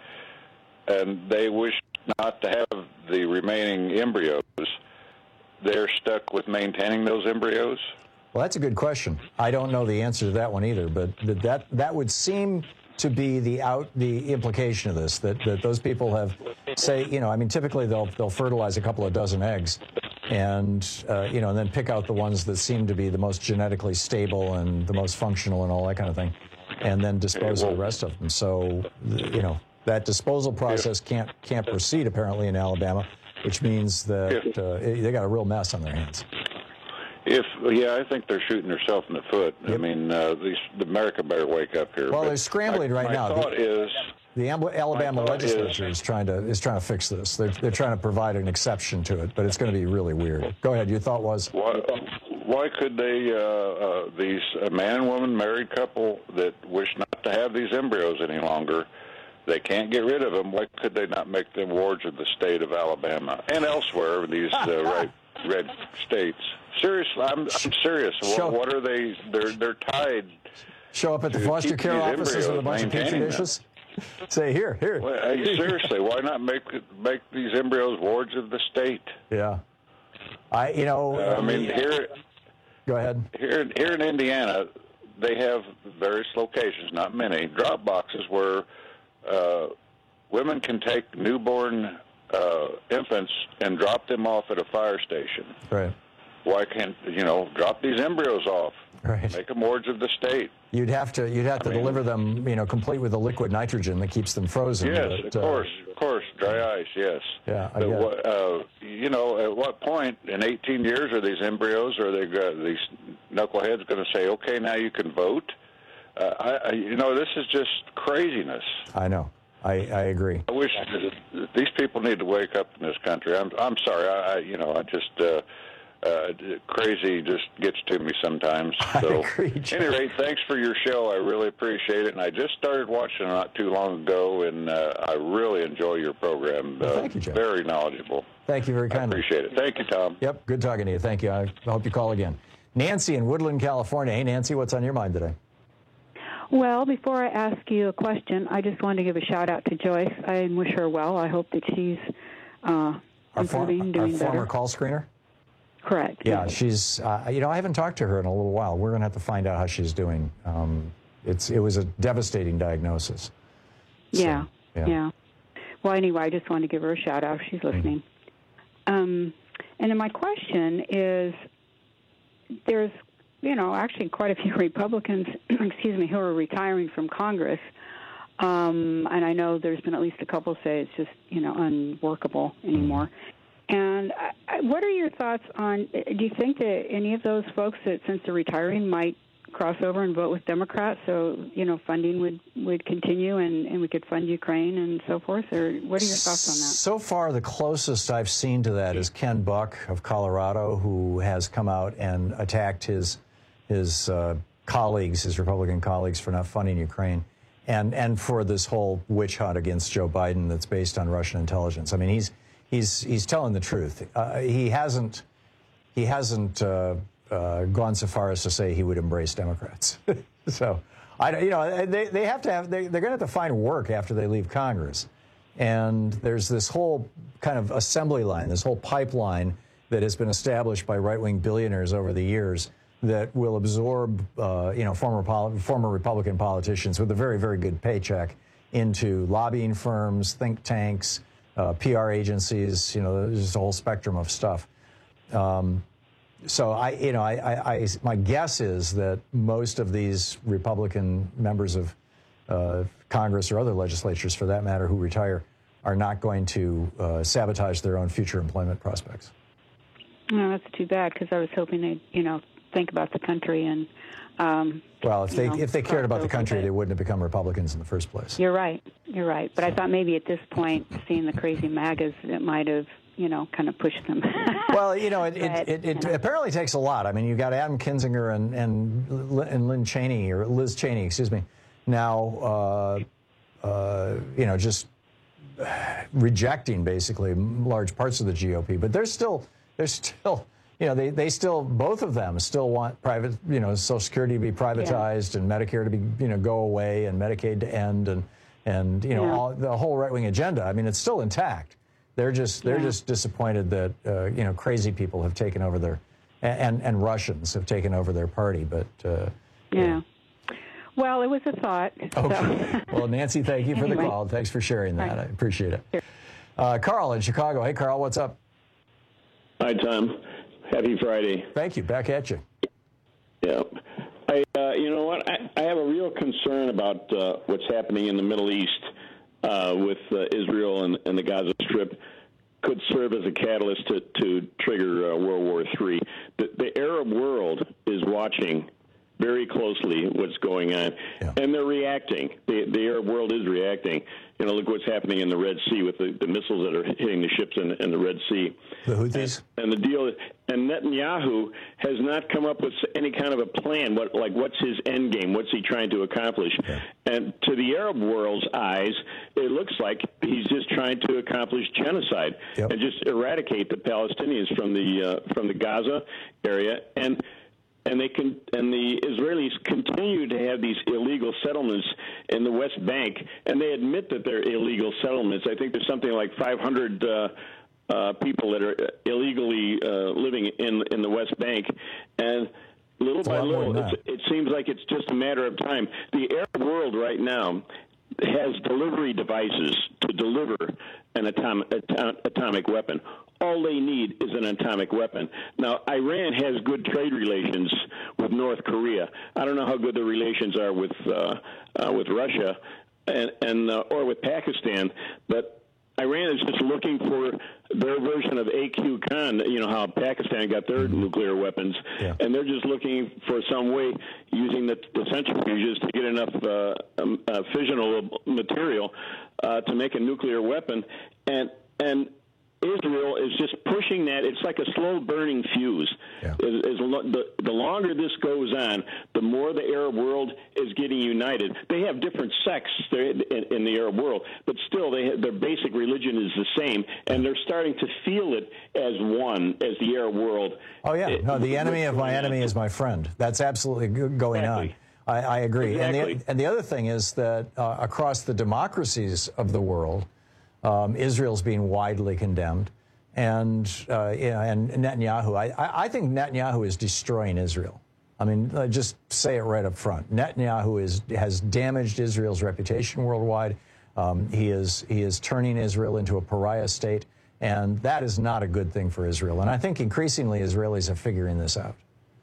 and they wish not to have the remaining embryos, they're stuck with maintaining those embryos? Well, that's a good question. I don't know the answer to that one either, but, but that that would seem to be the out the implication of this, that, that those people have, say, you know, I mean, typically they'll they'll fertilize a couple of dozen eggs, and uh, you know, and then pick out the ones that seem to be the most genetically stable and the most functional and all that kind of thing, and then dispose of the rest of them. So, you know, that disposal process can't can't proceed apparently in Alabama, which means that uh, they got a real mess on their hands. If yeah, I think they're shooting themselves in the foot. Yep. I mean, uh, these, the America better wake up here. Well, but they're scrambling I, right my now. My thought the, is the Alabama legislature is, is trying to is trying to fix this. They're they're trying to provide an exception to it, but it's going to be really weird. Go ahead. Your thought was? Why, why could they? Uh, uh, these a man and woman married couple that wish not to have these embryos any longer. They can't get rid of them. Why could they not make them wards of the state of Alabama and elsewhere in these uh, right, red states? Seriously, I'm, I'm serious. What, what are they? They're they're tied. Show up at the foster care offices with a bunch of petri dishes. Say here, here. Well, hey, seriously, why not make make these embryos wards of the state? Yeah, I you know. Uh, I mean here. Go ahead. Here here in Indiana, they have various locations, not many, drop boxes where uh, women can take newborn uh, infants and drop them off at a fire station. Right. Why can't, you know, drop these embryos off? Right. Make them wards of the state. You'd have to you'd have to I mean, deliver them, you know, complete with the liquid nitrogen that keeps them frozen. Yes, but, of course, uh, of course, dry ice, yes. Yeah, I but get what, uh, you know, at what point in eighteen years are these embryos, are they uh, these knuckleheads going to say, okay, now you can vote? Uh, I, I, you know, this is just craziness. I know. I, I agree. I wish these people need to wake up in this country. I'm I'm sorry. I, I you know I just uh, uh, crazy just gets to me sometimes. So, I agree, at any rate, thanks for your show. I really appreciate it. And I just started watching it not too long ago, and uh, I really enjoy your program. Well, uh, thank you, Jeff. Very knowledgeable. Thank you very kindly. I appreciate it. Thank you, Tom. Yep. Good talking to you. Thank you. I hope you call again. Nancy in Woodland, California. Hey, Nancy, what's on your mind today? Well, before I ask you a question, I just wanted to give a shout-out to Joyce. I wish her well. I hope that she's uh, our improving, for, doing our better. former call screener? Correct. Yeah, yes. she's, uh, you know, I haven't talked to her in a little while. We're going to have to find out how she's doing. Um, it's It was a devastating diagnosis. So, yeah, yeah, yeah. Well, anyway, I just wanted to give her a shout-out if she's listening. Mm-hmm. um, and then my question is, there's you know, actually quite a few Republicans, excuse me, who are retiring from Congress. Um, and I know there's been at least a couple say it's just, you know, unworkable anymore. And I, what are your thoughts on, do you think that any of those folks that since they're retiring might cross over and vote with Democrats, so you know funding would, would continue, and, and we could fund Ukraine and so forth? Or what are your thoughts on that? So far, the closest I've seen to that is Ken Buck of Colorado, who has come out and attacked his his uh, colleagues, his Republican colleagues, for not funding Ukraine, and and for this whole witch hunt against Joe Biden that's based on Russian intelligence. I mean, he's he's he's telling the truth. Uh, he hasn't he hasn't. Uh, Uh, gone so far as to say he would embrace Democrats. So, I, you know, they, they have to have, they, they're going to have to find work after they leave Congress. And there's this whole kind of assembly line, this whole pipeline that has been established by right-wing billionaires over the years that will absorb, uh, you know, former, former Republican politicians with a very, very good paycheck into lobbying firms, think tanks, uh, P R agencies, you know, there's just a whole spectrum of stuff. Um, So I, you know, I, I, I, my guess is that most of these Republican members of uh, Congress or other legislatures, for that matter, who retire, are not going to uh, sabotage their own future employment prospects. No, that's too bad, because I was hoping they'd, you know, think about the country and. Um, well, if they know, if they cared about the country, bit. they wouldn't have become Republicans in the first place. You're right. You're right. But so. I thought maybe at this point, seeing the crazy MAGAs, it might have, you know, kind of pushed them. Well, you know, it, but, it, it, it you know. apparently takes a lot. I mean, you've got Adam Kinzinger and and and Lynn Cheney, or Liz Cheney, excuse me, now, uh, uh, you know, just rejecting basically large parts of the G O P. But there's still, there's still, you know, they, they still, both of them still want private, you know, Social Security to be privatized yeah. and Medicare to be, you know, go away and Medicaid to end and, and you know, yeah. all, the whole right-wing agenda. I mean, it's still intact. They're just they're yeah. just disappointed that uh, you know crazy people have taken over their and and Russians have taken over their party. But uh, yeah. yeah, well, it was a thought. Okay. So. Well, Nancy, thank you for anyway. the call. Thanks for sharing that. Right. I appreciate it. Sure. Uh, Carl in Chicago. Hey, Carl, what's up? Hi, Tom. Happy Friday. Thank you. Back at you. Yeah. I uh, you know what? I, I have a real concern about uh, what's happening in the Middle East. Uh, with uh, Israel and, and the Gaza Strip could serve as a catalyst to, to trigger uh, World War Three. The, the Arab world is watching very closely what's going on, yeah. and they're reacting. The, the Arab world is reacting. You know, look what's happening in the Red Sea with the, the missiles that are hitting the ships in, in the Red Sea. The Houthis? And, and the deal is, and Netanyahu has not come up with any kind of a plan. What, like, what's his end game? What's he trying to accomplish? Okay. And to the Arab world's eyes, it looks like he's just trying to accomplish genocide yep. and just eradicate the Palestinians from the uh, from the Gaza area. And And they can, and the Israelis continue to have these illegal settlements in the West Bank, and they admit that they're illegal settlements. I think there's something like five hundred uh, uh, people that are illegally uh, living in in the West Bank, and little by little, it's, it seems like it's just a matter of time. The Arab world right now has delivery devices to deliver an atomic, atomic weapon. All they need is an atomic weapon. Now, Iran has good trade relations with North Korea. I don't know how good the relations are with uh, uh, with Russia and, and uh, or with Pakistan, but Iran is just looking for their version of A Q Khan, you know, how Pakistan got their nuclear weapons, yeah. and they're just looking for some way using the, the centrifuges to get enough uh, um, uh, fissional material uh, to make a nuclear weapon. And and Israel is just pushing that. It's like a slow-burning fuse. Yeah. As, as the, the longer this goes on, the more the Arab world is getting united. They have different sects in, in the Arab world, but still they have, their basic religion is the same, and they're starting to feel it as one, as the Arab world. Oh, yeah. No, the enemy of my enemy is my friend. That's absolutely going exactly. on. I, I agree. Exactly. And, the, and the other thing is that uh, across the democracies of the world, Um, Israel's being widely condemned, and uh, you know, and Netanyahu. I, I think Netanyahu is destroying Israel. I mean, uh, just say it right up front. Netanyahu is has damaged Israel's reputation worldwide. Um, he is he is turning Israel into a pariah state, and that is not a good thing for Israel. And I think increasingly Israelis are figuring this out.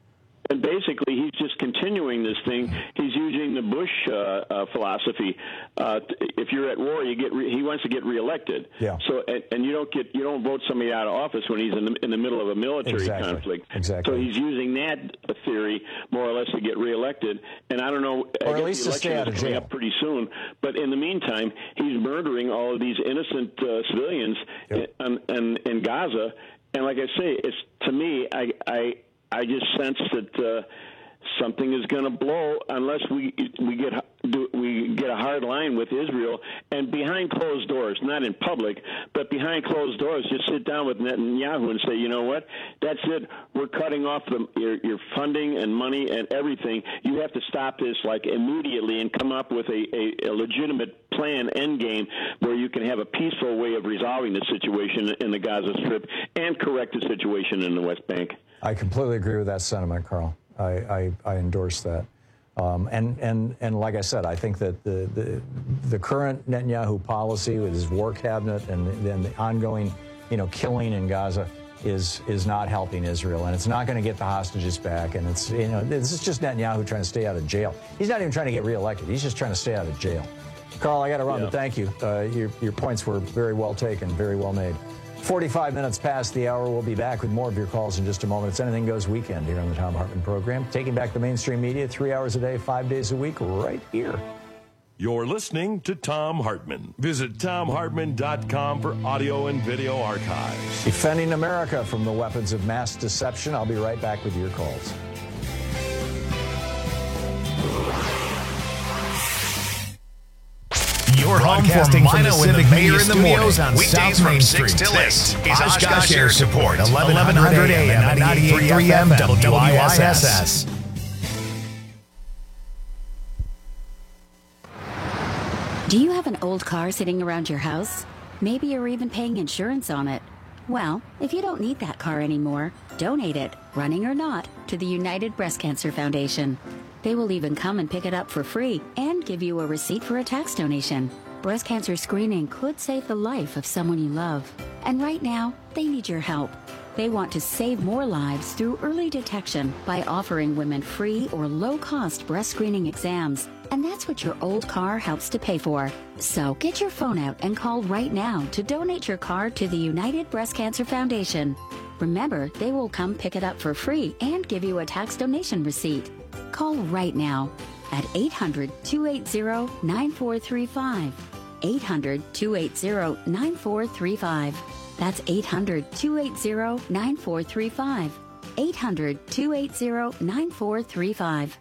And basically, he's just continuing this thing. He's using the Bush uh, uh, philosophy. Uh, if you're at war, you get. Re- he wants to get reelected. Yeah. So, and, and you don't get. You don't vote somebody out of office when he's in the in the middle of a military Exactly. conflict. Exactly. So he's using that theory more or less to get reelected. And I don't know. Or I at guess least the to stay election out of is coming jail. up pretty soon. But in the meantime, he's murdering all of these innocent uh, civilians Yep. in, in, in Gaza. And like I say, it's to me, I I I just sense that uh, something is going to blow unless we we get do, we get a hard line with Israel, and behind closed doors, not in public, but behind closed doors, just sit down with Netanyahu and say, you know what, that's it. We're cutting off the, your, your funding and money and everything. You have to stop this like immediately and come up with a, a, a legitimate plan, end game, where you can have a peaceful way of resolving the situation in the Gaza Strip and correct the situation in the West Bank. I completely agree with that sentiment, Carl. I, I, I endorse that. Um, and, and, and like I said, I think that the, the, the current Netanyahu policy with his war cabinet and then the ongoing, you know, killing in Gaza is, is not helping Israel. And it's not going to get the hostages back. And it's, you know, this is just Netanyahu trying to stay out of jail. He's not even trying to get reelected. He's just trying to stay out of jail. Carl, I got to run, Yeah. but thank you. Uh, your, your points were very well taken, very well made. forty-five minutes past the hour. We'll be back with more of your calls in just a moment. It's Anything Goes Weekend here on the Thom Hartmann program. Taking back the mainstream media three hours a day, five days a week, right here. You're listening to Thom Hartmann. Visit thom hartmann dot com for audio and video archives. Defending America from the weapons of mass deception. I'll be right back with your calls. You're broadcasting from the Civic Media Studios on South Main Street. This is Oshkosh Air Support, eleven hundred A M and ninety-eight point three F M, W I S S. Do you have an old car sitting around your house? Maybe you're even paying insurance on it. Well, if you don't need that car anymore, donate it, running or not, to the United Breast Cancer Foundation. They will even come and pick it up for free and give you a receipt for a tax donation. Breast cancer screening could save the life of someone you love. And right now, they need your help. They want to save more lives through early detection by offering women free or low-cost breast screening exams. And that's what your old car helps to pay for. So get your phone out and call right now to donate your car to the United Breast Cancer Foundation. Remember, they will come pick it up for free and give you a tax donation receipt. Call right now at eight hundred, two eight zero, nine four three five. eight hundred, two eight zero, nine four three five. That's eight hundred, two eight zero, nine four three five. eight hundred, two eight zero, nine four three five.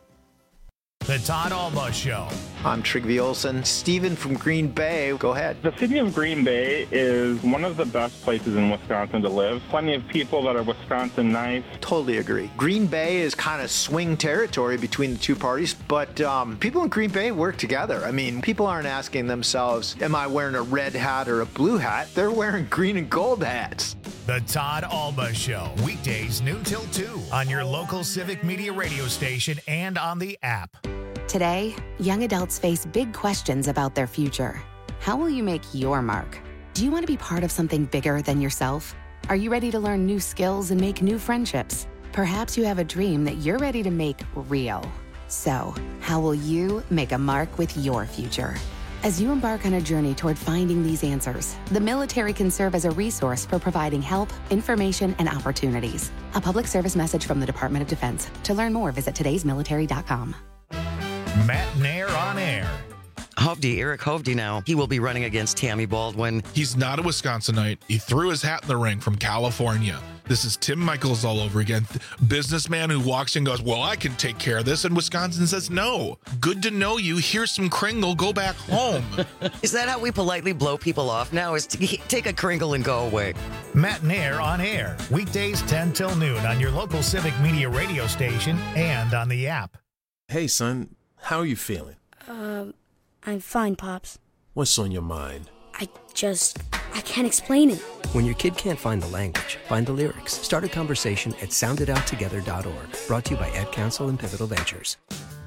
The Todd Alba Show. I'm Trygve Olsen. Steven from Green Bay. Go ahead. The city of Green Bay is one of the best places in Wisconsin to live. Plenty of people that are Wisconsin nice. Totally agree. Green Bay is kind of swing territory between the two parties, but um, people in Green Bay work together. I mean, people aren't asking themselves, am I wearing a red hat or a blue hat? They're wearing green and gold hats. The Todd Alba Show. Weekdays noon till two on your local Civic Media radio station and on the app. Today, young adults face big questions about their future. How will you make your mark? Do you want to be part of something bigger than yourself? Are you ready to learn new skills and make new friendships? Perhaps you have a dream that you're ready to make real. So, how will you make a mark with your future? As you embark on a journey toward finding these answers, the military can serve as a resource for providing help, information, and opportunities. A public service message from the Department of Defense. To learn more, visit todays military dot com. Matt Nair on air. Hovde, Eric Hovde now. He will be running against Tammy Baldwin. He's not a Wisconsinite. He threw his hat in the ring from California. This is Tim Michaels all over again. Businessman who walks in and goes, well, I can take care of this. And Wisconsin says, no. Good to know you. Here's some Kringle. Go back home. Is that how we politely blow people off now? Is to take a Kringle and go away? Matt Nair on air. Weekdays ten till noon on your local Civic Media radio station and on the app. Hey, son. How are you feeling? Uh, I'm fine, Pops. What's on your mind? I just, I can't explain it. When your kid can't find the language, find the lyrics. Start a conversation at sound it out together dot org. Brought to you by Ad Council and Pivotal Ventures.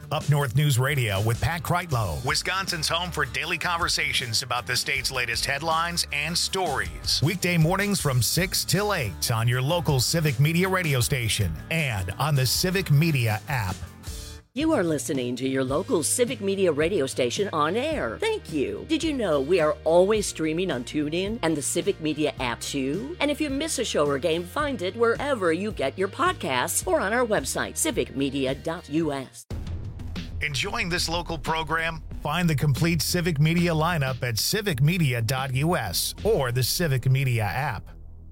Up North News Radio with Pat Kreitlow, Wisconsin's home for daily conversations about the state's latest headlines and stories. Weekday mornings from six till eight on your local Civic Media radio station and on the Civic Media app. You are listening to your local Civic Media radio station on air. Thank you. Did you know we are always streaming on TuneIn and the Civic Media app too? And if you miss a show or game, find it wherever you get your podcasts or on our website, civic media dot u s. Enjoying this local program? Find the complete Civic Media lineup at civic media dot u s or the Civic Media app.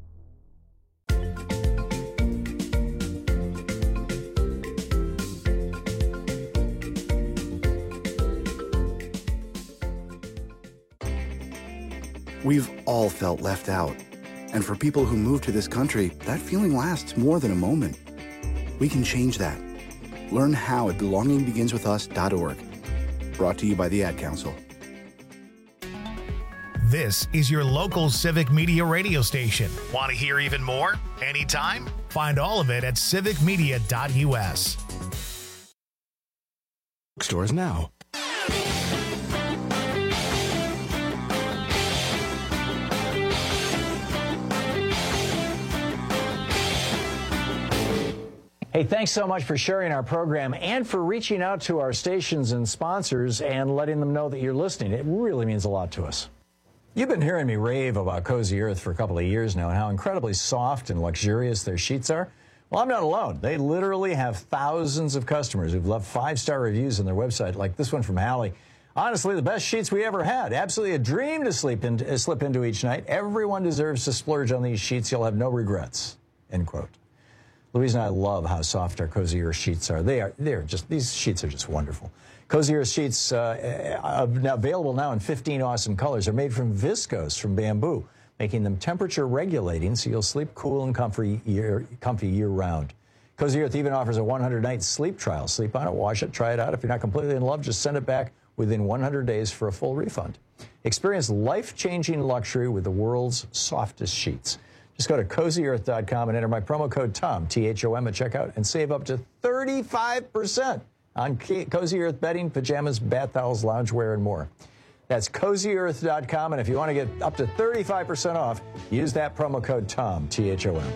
We've all felt left out. And for people who move to this country, that feeling lasts more than a moment. We can change that. Learn how at belonging begins with us dot org. Brought to you by the Ad Council. This is your local Civic Media radio station. Want to hear even more? Anytime? Find all of it at civic media dot u s. Stores now. Hey, thanks so much for sharing our program and for reaching out to our stations and sponsors and letting them know that you're listening. It really means a lot to us. You've been hearing me rave about Cozy Earth for a couple of years now and how incredibly soft and luxurious their sheets are. Well, I'm not alone. They literally have thousands of customers who've left five-star reviews on their website, like this one from Hallie. Honestly, the best sheets we ever had. Absolutely a dream to sleep in, uh, slip into each night. Everyone deserves to splurge on these sheets. You'll have no regrets. End quote. Louise and I love how soft our Cozy Earth sheets are. They are, they're just, these sheets are just wonderful. Cozy Earth sheets, uh, are now available now in fifteen awesome colors, are made from viscose from bamboo, making them temperature regulating so you'll sleep cool and comfy year, comfy year round. Cozy Earth even offers a one hundred night sleep trial. Sleep on it, wash it, try it out. If you're not completely in love, just send it back within one hundred days for a full refund. Experience life-changing luxury with the world's softest sheets. Just go to cozy earth dot com and enter my promo code TOM, T H O M, at checkout and save up to thirty-five percent on Cozy Earth bedding, pajamas, bath towels, loungewear, and more. That's cozy earth dot com, and if you want to get up to thirty-five percent off, use that promo code TOM, T H O M.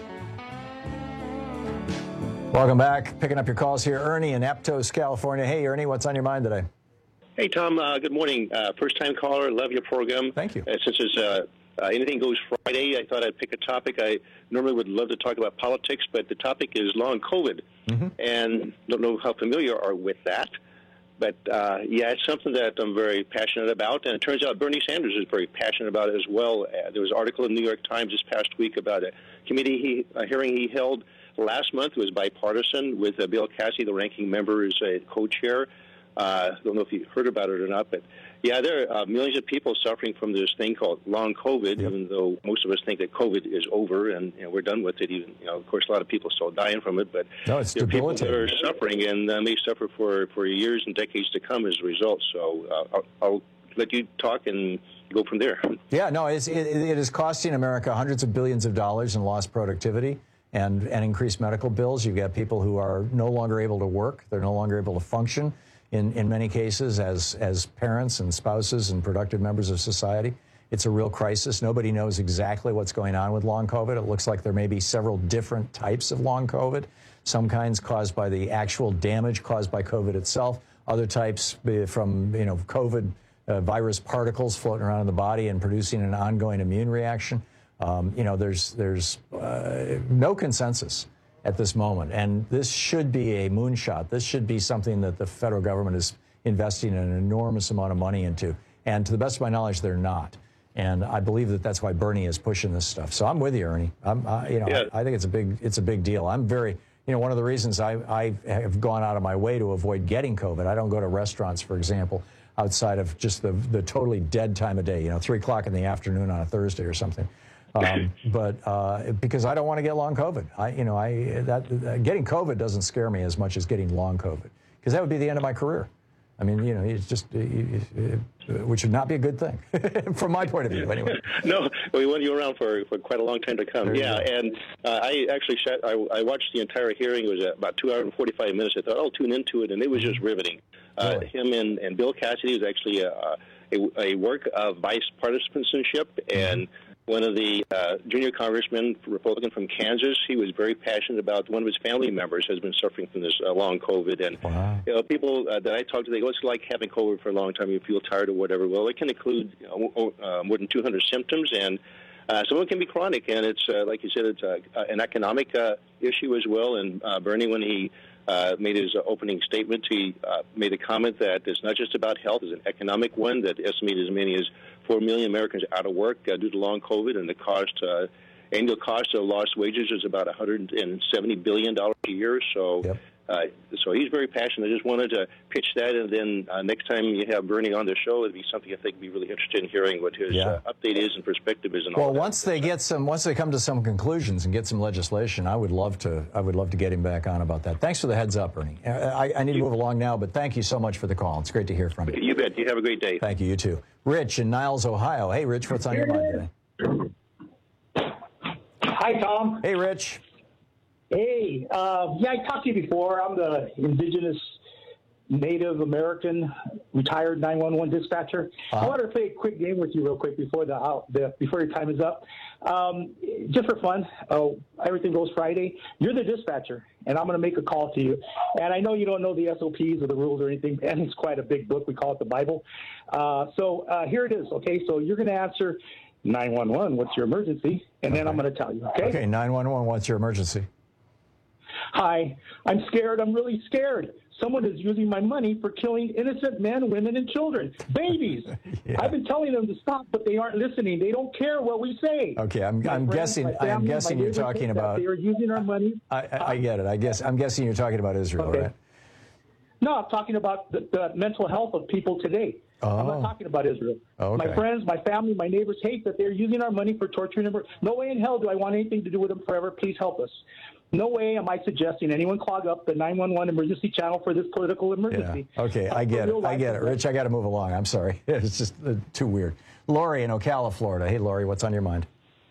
Welcome back. Picking up your calls here. Ernie in Aptos, California. Hey, Ernie, what's on your mind today? Hey, Tom. Uh, good morning. Uh, first-time caller. Love your program. Thank you. Uh, since it's uh, uh, Anything Goes Friday, I thought I'd pick a topic. I normally would love to talk about politics, but the topic is long COVID. Mm-hmm. And don't know how familiar you are with that. But, uh, yeah, it's something that I'm very passionate about. And it turns out Bernie Sanders is very passionate about it as well. Uh, there was an article in the New York Times this past week about a committee he, a hearing he held last month. It was bipartisan with uh, Bill Cassidy, the ranking member, is a co-chair. I uh, don't know if you heard about it or not, but, yeah, there are uh, millions of people suffering from this thing called long COVID, yep. even though most of us think that COVID is over and you know, we're done with it. Even, you know, of course, a lot of people are still dying from it, but no, it's there are people that are suffering and uh, may suffer for, for years and decades to come as a result. So uh, I'll, I'll let you talk and go from there. Yeah, no, it's, it, it is costing America hundreds of billions of dollars in lost productivity and, and increased medical bills. You've got people who are no longer able to work. They're no longer able to function. In, in many cases, as, as parents and spouses and productive members of society. It's a real crisis. Nobody knows exactly what's going on with long COVID. It looks like there may be several different types of long COVID, some kinds caused by the actual damage caused by COVID itself, other types from you know COVID uh, virus particles floating around in the body and producing an ongoing immune reaction. Um, you know, there's, there's uh, no consensus at this moment. And this should be a moonshot. This should be something that the federal government is investing an enormous amount of money into. And to the best of my knowledge, they're not. And I believe that that's why Bernie is pushing this stuff. So I'm with you, Ernie. I'm, uh, you know, yeah. I, I think it's a big, it's a big deal. I'm very, you know, one of the reasons I, I have gone out of my way to avoid getting COVID. I don't go to restaurants, for example, outside of just the, the totally dead time of day, you know, three o'clock in the afternoon on a Thursday or something. Um, but uh, because I don't want to get long COVID, I, you know, I that uh, getting COVID doesn't scare me as much as getting long COVID, because that would be the end of my career. I mean, you know, it's just, uh, uh, which would not be a good thing from my point of view, anyway. No, we want you around for, for quite a long time to come. There yeah, and uh, I actually sat, I, I watched the entire hearing. It was about two hours and forty-five minutes. I thought, I'll tune into it, and it was just riveting. Uh, Really? Him and, and Bill Cassidy was actually a, a, a work of vice partisanship, and one of the uh, junior congressmen, Republican from Kansas, he was very passionate about one of his family members has been suffering from this uh, long COVID. And wow. you know, people uh, that I talk to, they go, it's like having COVID for a long time. You feel tired or whatever. Well, it can include you know, uh, more than two hundred symptoms, and uh, some of them can be chronic. And it's, uh, like you said, it's uh, an economic uh, issue as well. And uh, Bernie, when he Uh, made his uh, opening statement, he uh, made a comment that it's not just about health, it's an economic one, that estimated as many as four million Americans out of work uh, due to long COVID, and the cost, uh, annual cost of lost wages is about one hundred seventy billion dollars a year. So yep. uh, so he's very passionate. I just wanted to pitch that, and then uh, next time you have Bernie on the show, it'd be something I think would be really interested in hearing what his Yeah. uh, update is and perspective is. And Well, all that. once they get some, once they come to some conclusions and get some legislation, I would love to, I would love to get him back on about that. Thanks for the heads up, Bernie. I, I need to move along now, but thank you so much for the call. It's great to hear from you. You bet. You have a great day. Thank you. You too. Rich in Niles, Ohio. Hey, Rich, what's on your mind today? Hi, Tom. Hey, Rich. Hey, uh, yeah, I talked to you before. I'm the indigenous Native American retired nine one one dispatcher. Uh-huh. I wanted to play a quick game with you real quick before the, uh, the before your time is up. Um, just for fun, oh, everything goes Friday. You're the dispatcher, and I'm going to make a call to you. And I know you don't know the S O Ps or the rules or anything, and it's quite a big book. We call it the Bible. Uh, so uh, here it is, okay? So you're going to answer nine one one, what's your emergency? And then I'm going to tell you, okay? Okay, nine one one, what's your emergency? Hi, I'm scared. I'm really scared. Someone is using my money for killing innocent men, women, and children, babies. yeah. I've been telling them to stop, but they aren't listening. They don't care what we say. Okay, I'm, I'm friends, guessing. family, I'm guessing you're talking about. They are using our money. I, I, I get it. I guess I'm guessing you're talking about Israel, okay. right? No, I'm talking about the, the mental health of people today. Oh. I'm not talking about Israel. Okay. My friends, my family, my neighbors hate that they're using our money for torturing them. No way in hell do I want anything to do with them forever. Please help us. No way am I suggesting anyone clog up the nine one one emergency channel for this political emergency. Yeah. Okay, I get it. I get it. Rich, I got to move along. I'm sorry. It's just uh, too weird. Lori in Ocala, Florida. Hey, Lori, what's on your mind?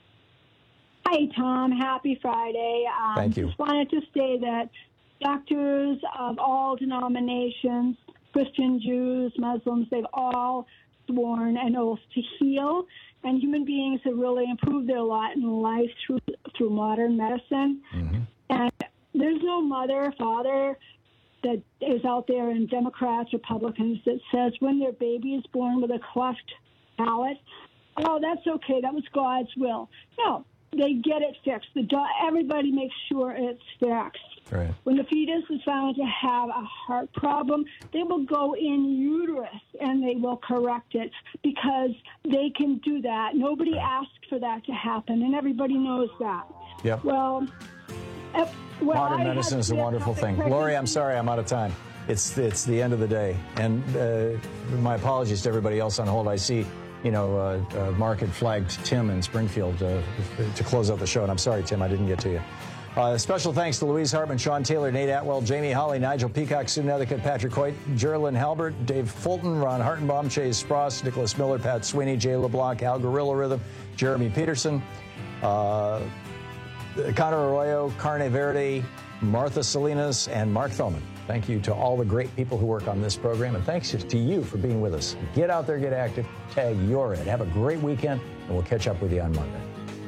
Hi, Tom. Happy Friday. Um, Thank you. Just wanted to say that doctors of all denominations, Christian, Jews, Muslims, they've all sworn an oath to heal, and human beings have really improved their lot in life through through modern medicine. Mm-hmm. And there's no mother, father that is out there in Democrats, Republicans that says when their baby is born with a cleft palate, oh, that's okay, that was God's will. No, they get it fixed. The do- everybody makes sure it's fixed. Right. When the fetus is found to have a heart problem, they will go in uterus and they will correct it because they can do that. Nobody asked for that to happen, and everybody knows that. Yep. Well, uh, well modern I medicine had is a wonderful thing. pregnancy. Lori, I'm sorry, I'm out of time. It's it's the end of the day, and uh, my apologies to everybody else on hold. I see, you know, uh, uh, Mark had flagged Tim in Springfield uh, to close out the show, and I'm sorry, Tim, I didn't get to you. Uh, special thanks to Louise Hartman, Sean Taylor, Nate Atwell, Jamie Holly, Nigel Peacock, Sue Nethercutt, Patrick Hoyt, Geraldine Halbert, Dave Fulton, Ron Hartenbaum, Chase Spross, Nicholas Miller, Pat Sweeney, Jay LeBlanc, Al Gorilla Rhythm, Jeremy Peterson, uh, Connor Arroyo, Carne Verde, Martha Salinas, and Mark Thoman. Thank you to all the great people who work on this program, and thanks to you for being with us. Get out there, get active, tag your ed. Have a great weekend, and we'll catch up with you on Monday.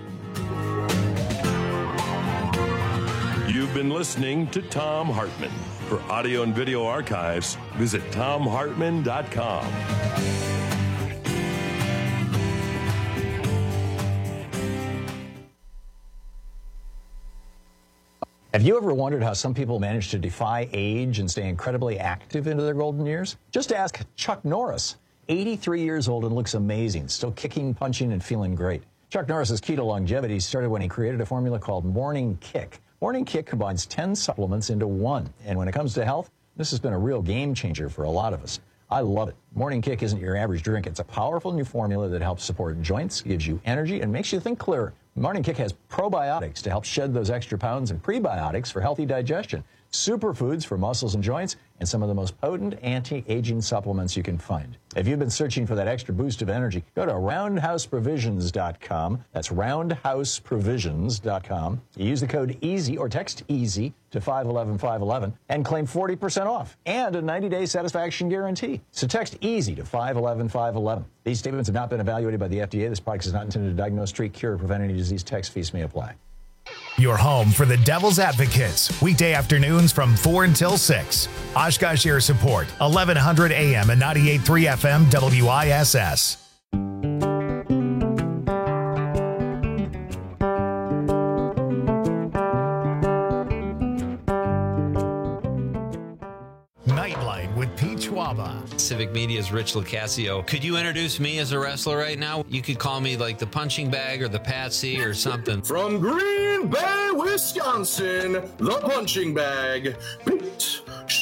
You've been listening to Thom Hartmann. For audio and video archives, visit thom hartmann dot com. Have you ever wondered how some people manage to defy age and stay incredibly active into their golden years? Just ask Chuck Norris. eighty-three years old and looks amazing, still kicking, punching, and feeling great. Chuck Norris's keto longevity started when he created a formula called Morning Kick. Morning Kick combines ten supplements into one. And when it comes to health, this has been a real game changer for a lot of us. I love it. Morning Kick isn't your average drink. It's a powerful new formula that helps support joints, gives you energy, and makes you think clearer. Morning Kick has probiotics to help shed those extra pounds and prebiotics for healthy digestion. superfoods for muscles and joints, and some of the most potent anti-aging supplements you can find. If you've been searching for that extra boost of energy, go to roundhouse provisions dot com. That's roundhouse provisions dot com. You use the code EASY or text EASY to five one one five one one and claim forty percent off and a ninety-day satisfaction guarantee. So text EASY to five one one five one one. These statements have not been evaluated by the F D A. This product is not intended to diagnose, treat, cure, or prevent any disease. Tax fees may apply. Your home for the Devil's Advocates, weekday afternoons from four until six. Oshkosh Air Support, eleven hundred A M and ninety-eight point three F M W I S S. Nightlight with Pete Schwaba. Civic Media's Rich Lucasio. Could you introduce me as a wrestler right now? You could call me like the punching bag or the Patsy or something. From Green Bay, Wisconsin, the punching bag, Pete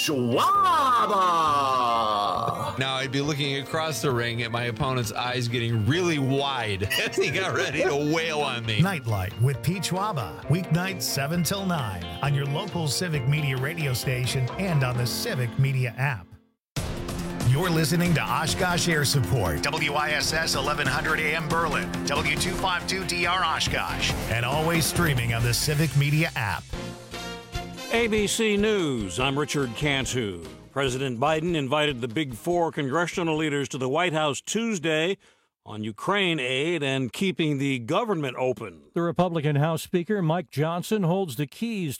Schwaba. Now I'd be looking across the ring at my opponent's eyes getting really wide as he got ready to wail on me. Nightlight with Pete Schwaba. Weeknights seven till nine on your local Civic Media radio station and on the Civic Media app. You're listening to Oshkosh Air Support, W I S S eleven hundred A M Berlin, W two fifty-two D R Oshkosh, and always streaming on the Civic Media app. A B C News, I'm Richard Cantu. President Biden invited the Big Four congressional leaders to the White House Tuesday on Ukraine aid and keeping the government open. The Republican House Speaker, Mike Johnson, holds the keys